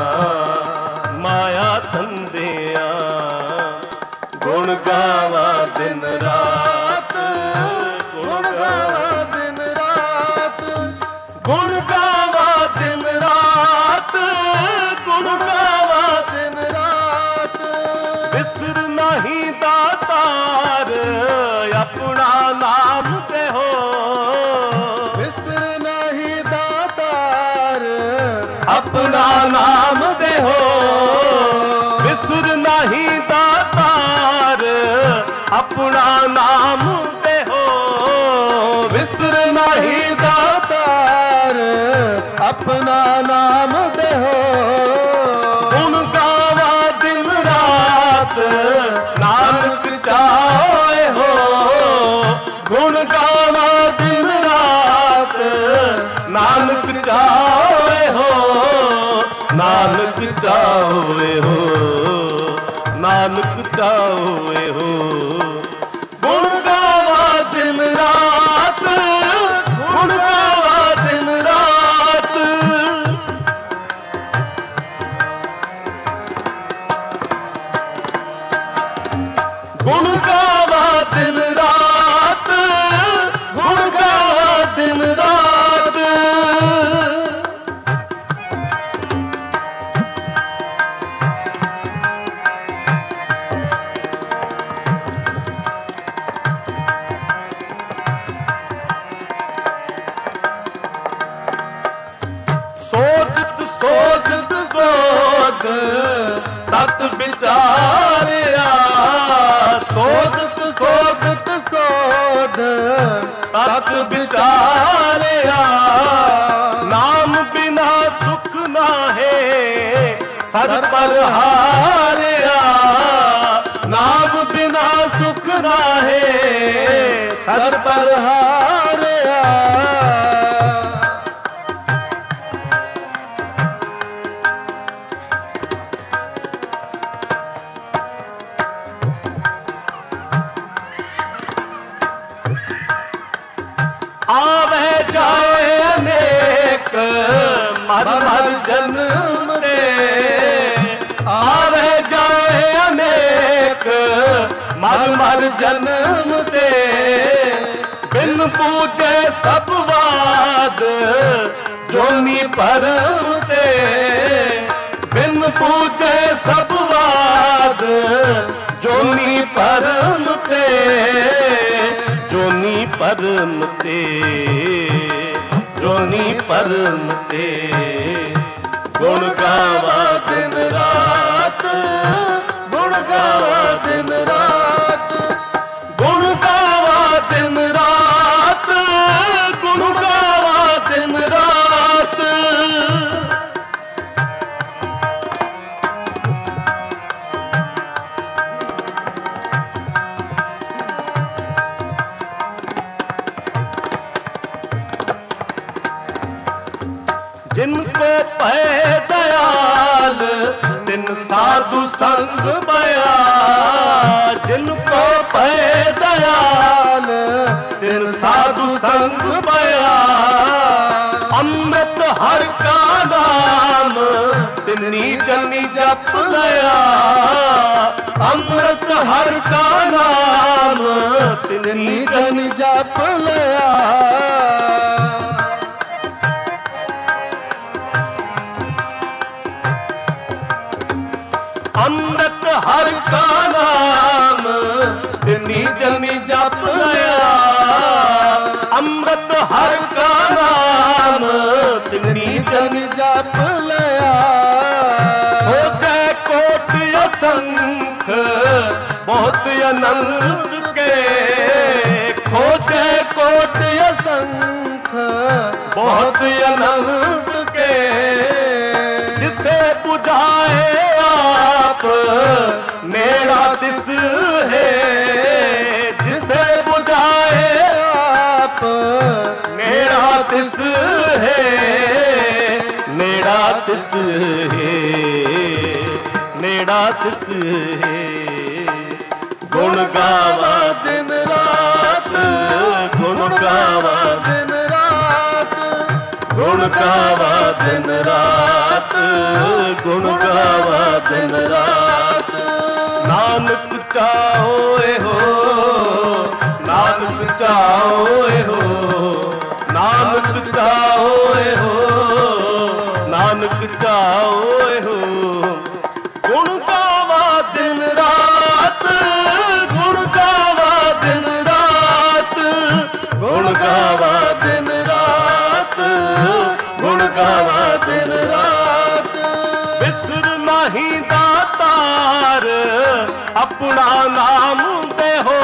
ਮਾਇਆ ਧੰਦਿਆ। ਗੁਣ ਗਾਵਾ ਦਿਨ ਰਾਤ, ਗੁਣ ਗਾਵਾ ਦਿਨ ਰਾਤ, ਗੁਣ ਗਾਵਾ ਦਿਨ ਰਾਤ, ਗੁਣ ਗਾਵਾ ਦਿਨ ਰਾਤ। ਵਿਸਰ ਨਹੀਂ ਦਾਤਾਰ ਆਪਣਾ ਨਾਮ ਤੇ ਹੋ, ਵਿਸਰ ਨਹੀਂ ਦਾਤਾਰ ਆਪਣਾ ਨਾਮ ਦੇ ਹੋ। ਵਿਸਰ ਨਹੀਂ ਦਾਤਾਰ ਆਪਣਾ ਨਾਮ ਦੇ ਹੋ, ਵਿਸਰ ਨਹੀਂ ਦਾਤਾਰ ਆਪਣਾ ਨਾਮ ਦੇਹੋ। ਗੁਣ ਗਾਵਾ ਦਿਨ ਰਾਤ ਨਾਨਕ ਚਾਹੇ ਹੋ, ਗੁਣ ਗਾਵਾ ਦਿਨ ਰਾਤ ਨਾਨਕ ਚਾਹੇ ਹੋ, ਨਾਨਕ ਚਾਹੇ ਹੋ, ਨਾਨਕ ਚਾਹੇ ਹੋ। ਗੁਣ ਗਾਵਾ ਦਿਨ ਰਾਤ, ਗੁਣ ਗਾਵਾ ਦਿਨ ਰਾਤ। ਗੁਣ ਗਾਵਾ ਦਿਨ ਰਾਤ, ਗੁਣ ਗਾਵਾ ਦਿਨ ਰਾਤ। ਸੋਧਤ ਸੋਧਤ ਸੋਧ ਤਤ ਵਿਚਾਰਿਆ, ਸੋਧਤ ਸੋਧਤ ਸੋਧ ਤਤ ਵਿਚਾਰਿਆ। ਨਾਮ ਬਿਨਾ ਸੁਖ ਨਾਹੇ ਸਦ ਪਰ ਹਾਰਿਆ, ਨਾਮ ਬਿਨਾ ਸੁਖ ਨਾਹੇ ਸਦ ਪਰ ਹਾਰਿਆ। ਆਵੇ ਜਾਏ ਅਨੇਕ ਮਰ ਮਰ ਜਨਮ ਤੇ, ਆਵੇ ਜਾਏ ਅਨੇਕ ਮਰ ਮਰ ਜਨਮ ਤੇ। ਬਿਨ ਪੂਜੇ ਸਭ ਬਾਦ ਜੋਨੀ ਭਰਮ ਤੇ, ਬਿਨ ਪੂਜੇ ਸਭ ਬਾਦ ਜੋਨੀ ਭਰਮ ਤੇ, ਜੋਨੀ ਭਰਮ ਤੇ, ਜੋਨੀ ਭਰਮ ਤੇ। ਗੁਣ ਗਾਵਾ ਦਿਨ ਰਾਤ, ਗੁਣ ਗਾਵਾ ਦਿਨ ਰਾਤ, ਗੁਣ ਗਾਵਾ ਦਿਨ ਰਾਤ, ਗੁਣ ਗਾਵਾ ਦਿਨ ਰਾਤ। जिनको पै दयाल तिन साधु संग पाया, जिनको पै दयाल तिन साधु संग पाया। अमृत हर का नाम तिन्नी जनी जप लया, अमृत हर का नाम तिन्नी जनी जप लया। अमृत हर का नाम तिन्नी जनी जप लया, अमृत हर का नाम तिन्नी जनी जप असंख बहुत अनंत के, खोजे कोट असंख बहुत अनंत के, जिसे बुझाए आप नेड़ा तिस है, जिसे बुझाए आप नेड़ा तिस है, नेड़ा तिस है, नेड़ा तिस है। गुण गावा दिन रात, गुण गावा दिन रात, गुण गावा दिन रात, गुण गावा दिन रात। नानक चाहोए हो, नानक चाहोए हो, नानक चाहोए हो, नानक चाहोए हो। गुण गावा दिन रात, गुण गावा दिन रात, गुण गावा दिन रात, गुण गावा दिन रात। बिसर नहीं दातार अपना नाम दे हो,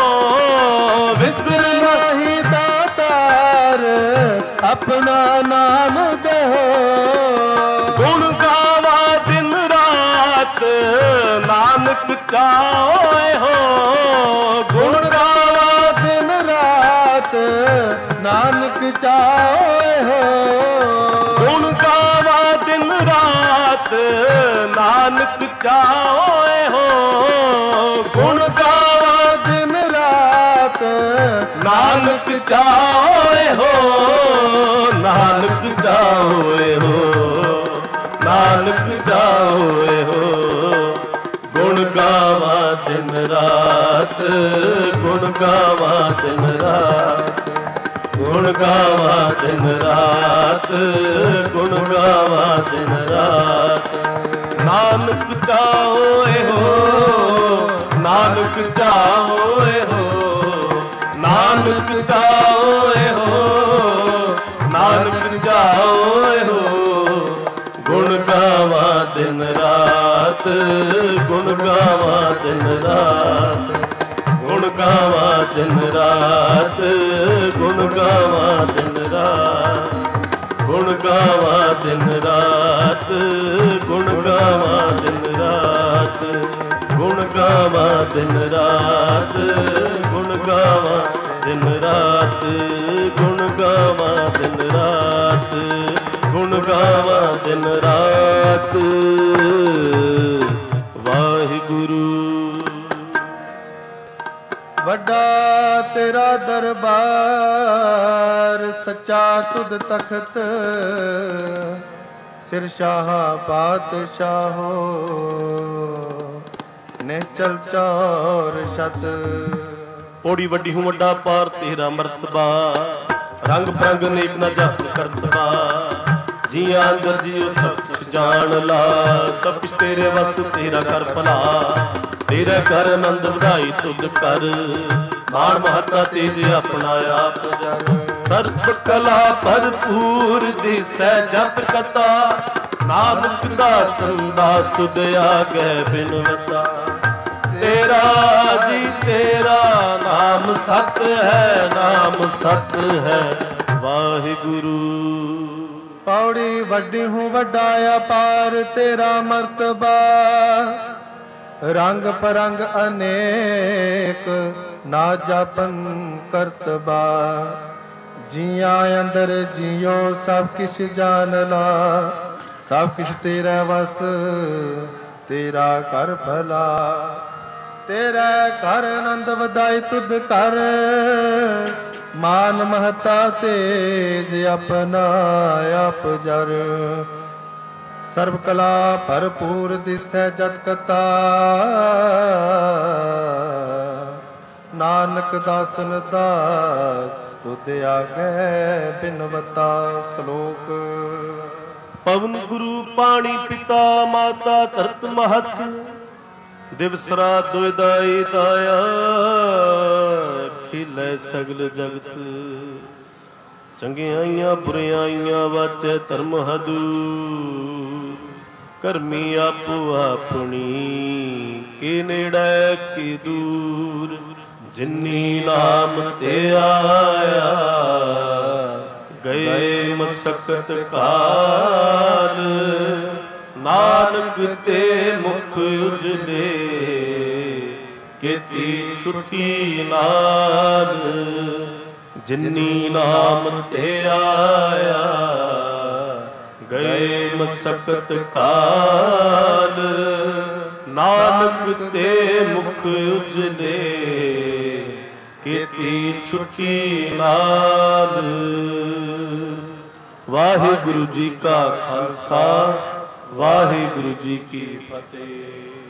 बिसर नहीं दातार अपना नाम दे हो। गुण गावा दिन रात नानक चाहोए हो, गुण गावा दिन रात नानक चाहोए हो। गुण गावा दिन रात नानक चाहोए हो, गुण गावा दिन रात नानक चाहोए हो, नानक चाहोए हो, नानक चाहोए हो। गुण गावा दिन रात, गुण गावा दिन रात, गुण गावा दिन रात, गुण गावा दिन रात। नानक चाहोए हो, नानक चाहोए हो, नानक चाहोए हो, नानक चाहोए हो। गुण गावा दिन रात, गुण गावा दिन रात, गुण गावा दिन रात, गुण गावा दिन रात, गुण गावा दिन रात, गुण गावा दिन रात, गुण गावा दिन रात, गुण गावा दिन रात, गुण गावा दिन रात, गुण गावा दिन रात। वाहिगुरु। ਵੱਡਾ ਤੇਰਾ ਦਰਬਾਰ, ਸੱਚਾ ਤੁਧ ਤਖਤ, ਸਿਰ ਸ਼ਾਹ ਪਾਤਸ਼ਾਹੋ, ਨਿਹਚਲ ਚੌਰ ਛਤ। ਓੜੀ ਵੱਡੀ ਹੂੰ ਵੱਡਾ ਪਾਰ ਤੇਰਾ ਮਰਤਬਾ, ਰੰਗ ਬਰੰਗ ਨੇਕ ਨਾ ਜਪ ਕਰਤਬਾ। ਜੀਆਂ ਅੰਦਰ ਜੀਓ ਸਭ ਕੁਛ ਜਾਣ ਲਾ, ਸਭ ਕੁਛ ਤੇਰੇ ਵਸ ਤੇਰਾ ਕਰ ਭਲਾ। ਤੇਰਾ ਕਰ ਆਨੰਦ ਵਧਾਈ ਤੁਧ ਕਰ, ਮਾਣ ਮਹੱਤਾ ਤੇਜ ਆਪਣਾ ਆਪ ਜਰ। ਸਰਬ ਕਲਾ ਭਰਪੂਰ ਦਿਸੈ ਜਤ ਕਤਾ, ਨਾਨਕ ਦਾਸ ਸੰਦਾਸ ਤੁਧ ਆਗੇ ਬਿਨਵਤਾ। ਤੇਰਾ ਜੀ ਤੇਰਾ ਨਾਮ ਸਤ ਹੈ, ਨਾਮ ਸਤ ਹੈ ਵਾਹਿਗੁਰੂ। ਪੌੜੀ ਵੱਡੀ ਹੂੰ ਵੱਡਾ ਅਪਾਰ ਤੇਰਾ ਮਰਤਬਾ, ਰੰਗ ਪਰੰਗ ਅਨੇਕ ਨਾ ਜਾਪਨ ਕਰਤਬਾ। ਜੀਆਂ ਅੰਦਰ ਜੀਓ ਸਭ ਕਿਛ ਜਾਣ ਲਾ, ਸਭ ਕਿਛ ਤੇਰਾ ਵਸ ਤੇਰਾ ਕਰ ਭਲਾ। ਤੇਰਾ ਘਰ ਆਨੰਦ ਵਧਾਈ ਤੁਧ ਕਰ, ਮਾਨ ਮਹਤਾ ਤੇਜ ਆਪਣਾ ਆਪ ਜਰ। ਸਰਬ ਕਲਾ ਭਰਪੂਰ ਦਿਸੈ ਜਤ ਕਤਾ, ਨਾਨਕ ਦਾਸਨ ਦਾਸ ਤੁਧ ਆਗੇ ਬਿਨਵਤਾ। ਸ਼ਲੋਕ। ਪਵਨ ਗੁਰੂ ਪਾਣੀ ਪਿਤਾ ਮਾਤਾ ਧਰਤ ਮਹਤ, ਦਿਵਸ ਰਾਤ ਦੁਇ ਦਾਈ ਦਾਇਆ, ਖਿਲੇ ਸਗਲ ਜਗਤ। ਚੰਗਿਆਈਆਂ ਬੁਰਿਆਈਆਂ ਵਾਚੈ ਧਰਮ ਹਦੂਰ, ਕਰਮੀ ਆਪੋ ਆਪਣੀ, ਕੇ ਨੇੜੇ ਕੀ ਦੂਰ। ਜਿਨੀ ਨਾਮ ਤੇ ਆਇਆ, ਗਏ ਮਸਕਤ ਕਾਲ। ਨਾਨਕ ਤੇ ਮੁਖ ਉਜਲੇ, ਕੀਤੀ ਛੁੱਟੀ ਨਾਲ। ਜਿਨੀ ਨਾਮ ਤੇ ਆਇਆ, ਗਏ ਮਸਕਤ ਕਾਲ। ਨਾਨਕ ਤੇ ਮੁਖ ਉਜਲੇ, ਕੀਤੀ ਛੁੱਟੀ ਨਾਲ। ਵਾਹਿਗੁਰੂ ਜੀ ਕਾ ਖਾਲਸਾ, ਵਾਹਿਗੁਰੂ ਜੀ ਕੀ ਫਤਿਹ।